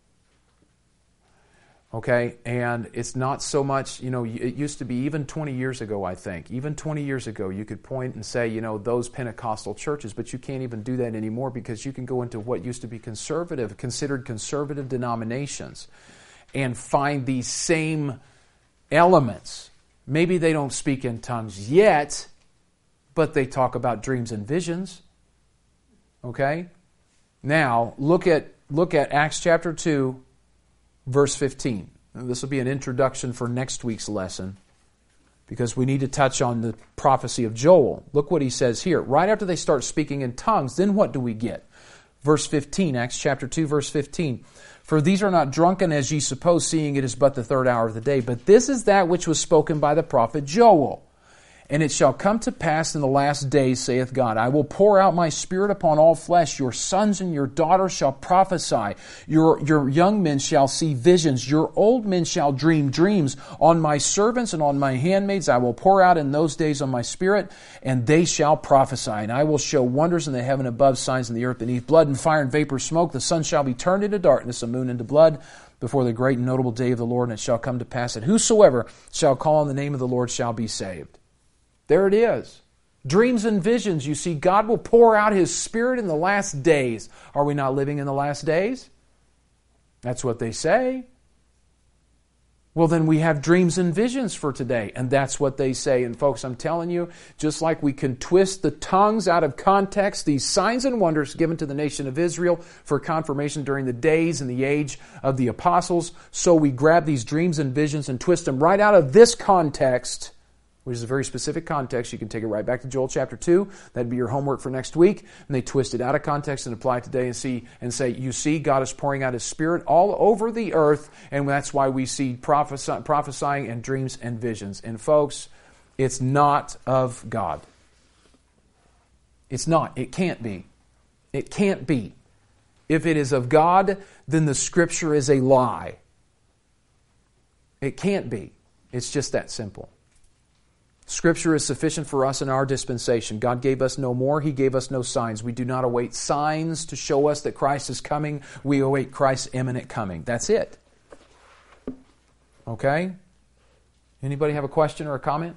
Okay? And it's not so much, it used to be even 20 years ago, I think. Even 20 years ago, you could point and say, those Pentecostal churches, but you can't even do that anymore because you can go into what used to be considered conservative denominations and find these same elements. Maybe they don't speak in tongues yet, but they talk about dreams and visions. Okay? Now, look at Acts chapter 2, verse 15. This will be an introduction for next week's lesson because we need to touch on the prophecy of Joel. Look what he says here. Right after they start speaking in tongues, then what do we get? Verse 15, Acts chapter 2, verse 15. For these are not drunken as ye suppose, seeing it is but the third hour of the day. But this is that which was spoken by the prophet Joel. And it shall come to pass in the last days, saith God, I will pour out my Spirit upon all flesh. Your sons and your daughters shall prophesy. Your young men shall see visions. Your old men shall dream dreams. On my servants and on my handmaids I will pour out in those days on my Spirit, and they shall prophesy. And I will show wonders in the heaven above, signs in the earth beneath, blood and fire and vapor smoke. The sun shall be turned into darkness, the moon into blood, before the great and notable day of the Lord. And it shall come to pass that whosoever shall call on the name of the Lord shall be saved. There it is. Dreams and visions. You see, God will pour out His Spirit in the last days. Are we not living in the last days? That's what they say. Well, then we have dreams and visions for today, and that's what they say. And folks, I'm telling you, just like we can twist the tongues out of context, these signs and wonders given to the nation of Israel for confirmation during the days and the age of the apostles, so we grab these dreams and visions and twist them right out of this context, which is a very specific context. You can take it right back to Joel chapter 2. That'd be your homework for next week. And they twist it out of context and apply it today and say, you see, God is pouring out His Spirit all over the earth, and that's why we see prophesying and dreams and visions. And folks, it's not of God. It's not. It can't be. It can't be. If it is of God, then the Scripture is a lie. It can't be. It's just that simple. Scripture is sufficient for us in our dispensation. God gave us no more. He gave us no signs. We do not await signs to show us that Christ is coming. We await Christ's imminent coming. That's it. Okay? Anybody have a question or a comment?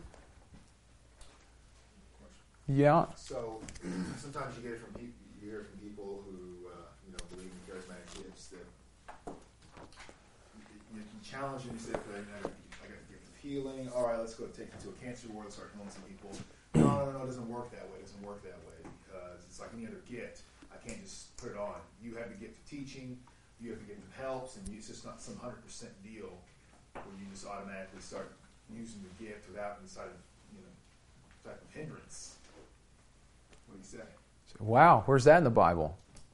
Yeah. So sometimes you hear from people who believe in charismatic gifts that you challenge them. You say, okay, I got the gift of healing. All right, let's go take it to a cancer ward and start healing some people. No, it doesn't work that way. It doesn't work that way because it's like any other gift. I can't just put it on. You have the gift of teaching. You have the gift of helps, and it's just not some 100% deal where you just automatically start using the gift without any type of hindrance. What do you say? Wow, where's that in the Bible?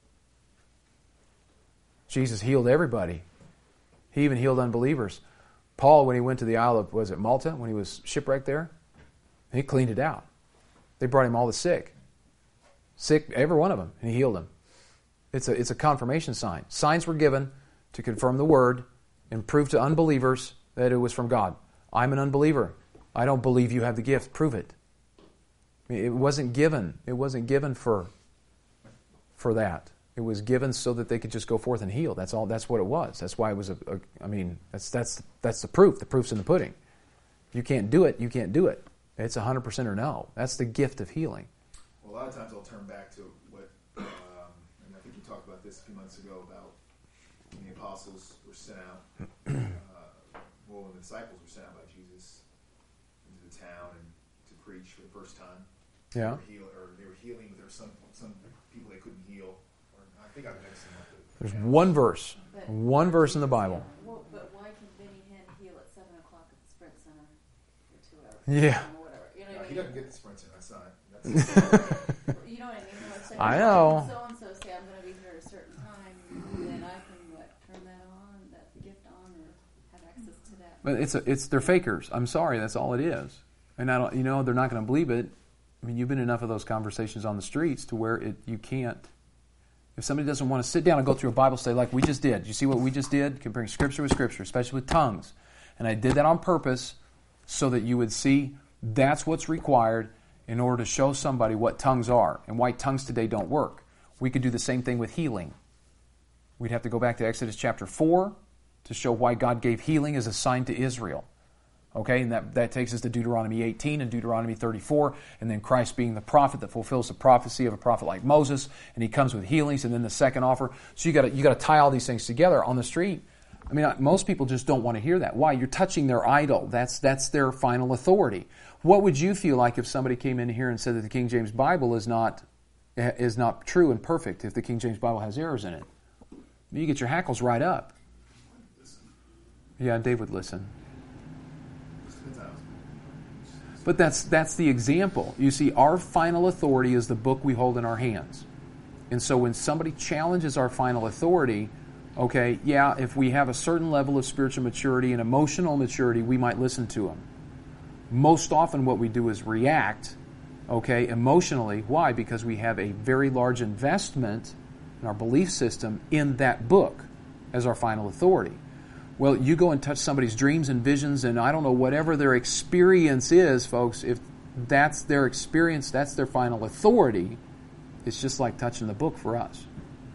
Jesus healed everybody. He even healed unbelievers. Paul, when he went to the Isle of, was it Malta, when he was shipwrecked there? He cleaned it out. They brought him all the sick. Sick, every one of them, and he healed them. It's a confirmation sign. Signs were given to confirm the word and prove to unbelievers that it was from God. I'm an unbeliever. I don't believe you have the gift. Prove it. It wasn't given. It wasn't given for that. It was given so that they could just go forth and heal. That's all. That's what it was. That's why it was that's the proof. The proof's in the pudding. If you can't do it, you can't do it. It's 100% or no. That's the gift of healing. Well, a lot of times I'll turn back to what, and I think you talked about this a few months ago about when the apostles were sent out, when the disciples were sent out by Jesus into the town and to preach for the first time. Yeah. They were healing, but there were some people they couldn't heal. I think I've next seen There's one verse in the Bible. Well, but why can Benny Hinn heal at 7 o'clock at the Sprint Center for 2 hours? Yeah. Or whatever. You know what I he mean? doesn't get the Sprint Center. That's not. You know what I mean? Like, I know. So and so say I'm going to But they're fakers. I'm sorry, that's all it is. And I don't, they're not going to believe it. I mean, you've been in enough of those conversations on the streets to where you can't. If somebody doesn't want to sit down and go through a Bible study like we just did, you see what we just did? Comparing Scripture with Scripture, especially with tongues. And I did that on purpose so that you would see that's what's required in order to show somebody what tongues are and why tongues today don't work. We could do the same thing with healing. We'd have to go back to Exodus chapter 4 to show why God gave healing as a sign to Israel. Okay, and that takes us to Deuteronomy 18 and Deuteronomy 34, and then Christ being the prophet that fulfills the prophecy of a prophet like Moses, and he comes with healings, and then the second offer. So you got to tie all these things together on the street. I mean, most people just don't want to hear that. Why? You're touching their idol. That's their final authority. What would you feel like if somebody came in here and said that the King James Bible is not true and perfect? If the King James Bible has errors in it, you get your hackles right up. Yeah, Dave would listen. But that's the example. You see, our final authority is the book we hold in our hands. And so when somebody challenges our final authority, okay, yeah, if we have a certain level of spiritual maturity and emotional maturity, we might listen to them. Most often what we do is react, okay, emotionally. Why? Because we have a very large investment in our belief system in that book as our final authority. Well, you go and touch somebody's dreams and visions and I don't know, whatever their experience is, folks, if that's their experience, that's their final authority, it's just like touching the book for us.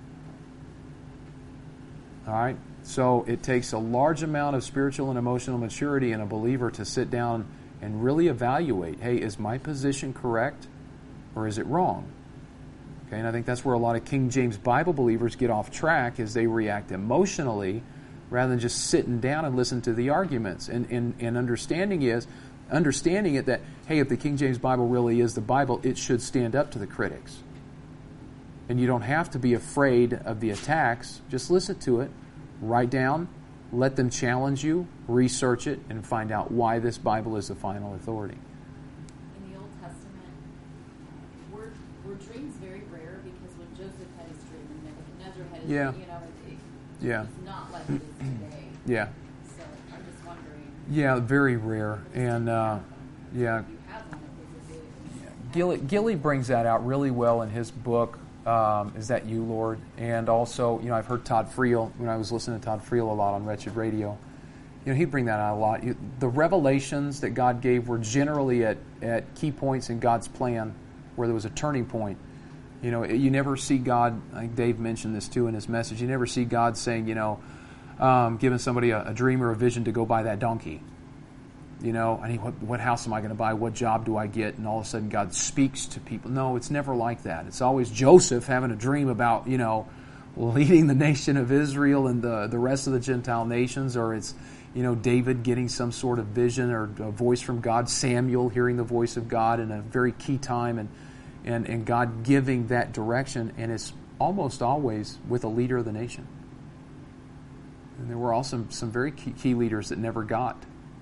All right? So it takes a large amount of spiritual and emotional maturity in a believer to sit down and really evaluate, hey, is my position correct or is it wrong? Okay, and I think that's where a lot of King James Bible believers get off track, is they react emotionally rather than just sitting down and listen to the arguments. And understanding it that, hey, if the King James Bible really is the Bible, it should stand up to the critics. And you don't have to be afraid of the attacks. Just listen to it, write down, let them challenge you, research it, and find out why this Bible is the final authority. In the Old Testament, were dreams very rare? Because when Joseph had his dream and Nebuchadnezzar had his dream, it's not like it is today. Yeah. So I'm just wondering. Yeah, very rare. And, If you have one, if it's a big... Gilly brings that out really well in his book, Is That You, Lord? And also, I've heard Todd Friel, when I was listening to Todd Friel a lot on Wretched Radio, he'd bring that out a lot. The revelations that God gave were generally at key points in God's plan where there was a turning point. You never see God, I think Dave mentioned this too in his message, you never see God saying, giving somebody a dream or a vision to go buy that donkey. What house am I going to buy? What job do I get? And all of a sudden God speaks to people. No, it's never like that. It's always Joseph having a dream about, leading the nation of Israel and the rest of the Gentile nations, or it's, David getting some sort of vision or a voice from God, Samuel hearing the voice of God in a very key time, and God giving that direction, and it's almost always with a leader of the nation. And there were also some very key leaders that never got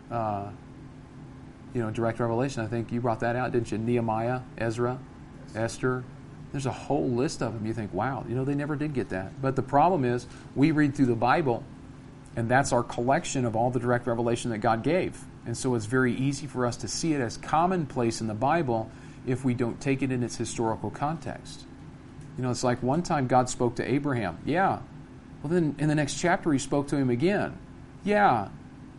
direct revelation. I think you brought that out, didn't you? Nehemiah, Ezra, Esther. There's a whole list of them. You think, wow, they never did get that. But the problem is, we read through the Bible, and that's our collection of all the direct revelation that God gave. And so it's very easy for us to see it as commonplace in the Bible if we don't take it in its historical context. It's like one time God spoke to Abraham. Yeah. Well, then in the next chapter he spoke to him again. Yeah.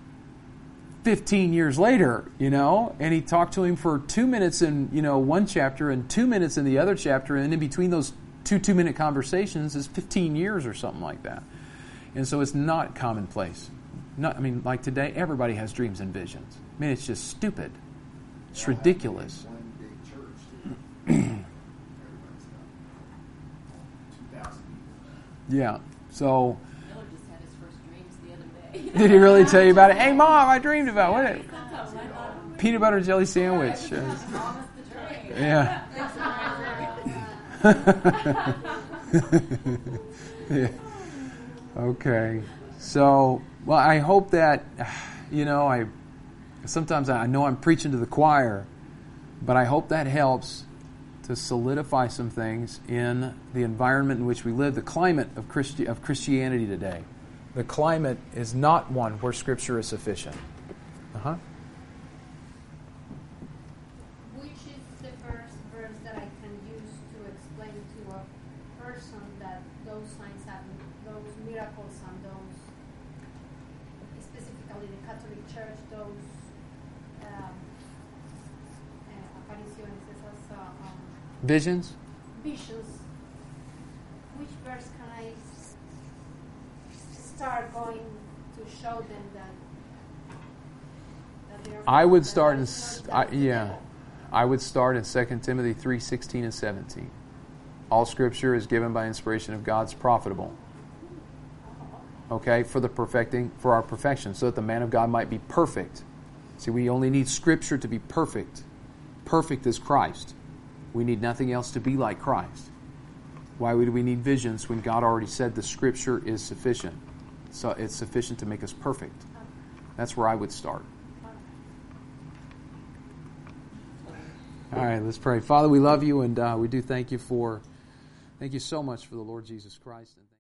15 years later, and he talked to him for 2 minutes in, one chapter and 2 minutes in the other chapter, and in between those two-minute conversations is 15 years or something like that. And so it's not commonplace. Like today, everybody has dreams and visions. It's just stupid. It's ridiculous. One big church. Everybody's got 2,000 people. Yeah. So... Miller just had his first dreams the other day. Did he really tell you about it? Hey, Mom, I dreamed about what? Peanut butter jelly sandwich. Yeah. Yeah. Okay. So, well, I hope that, sometimes I know I'm preaching to the choir, but I hope that helps to solidify some things in the environment in which we live, the climate of Christianity today. The climate is not one where Scripture is sufficient. Uh-huh. Which is the first verse that I can use to explain to a person that those signs and those miracles and those, specifically the Catholic Church, those apariciones, esas Visions? visions, which verse can I start going to show them that they're I would that start in it's not the devil? I would start in 2 Timothy 3:16 and 17. All Scripture is given by inspiration of God's profitable. Okay, for our perfection, so that the man of God might be perfect. See, we only need Scripture to be perfect. Perfect as Christ. We need nothing else to be like Christ. Why would we need visions when God already said the Scripture is sufficient? So it's sufficient to make us perfect. That's where I would start. All right, let's pray. Father, we love you, and we do thank you so much for the Lord Jesus Christ.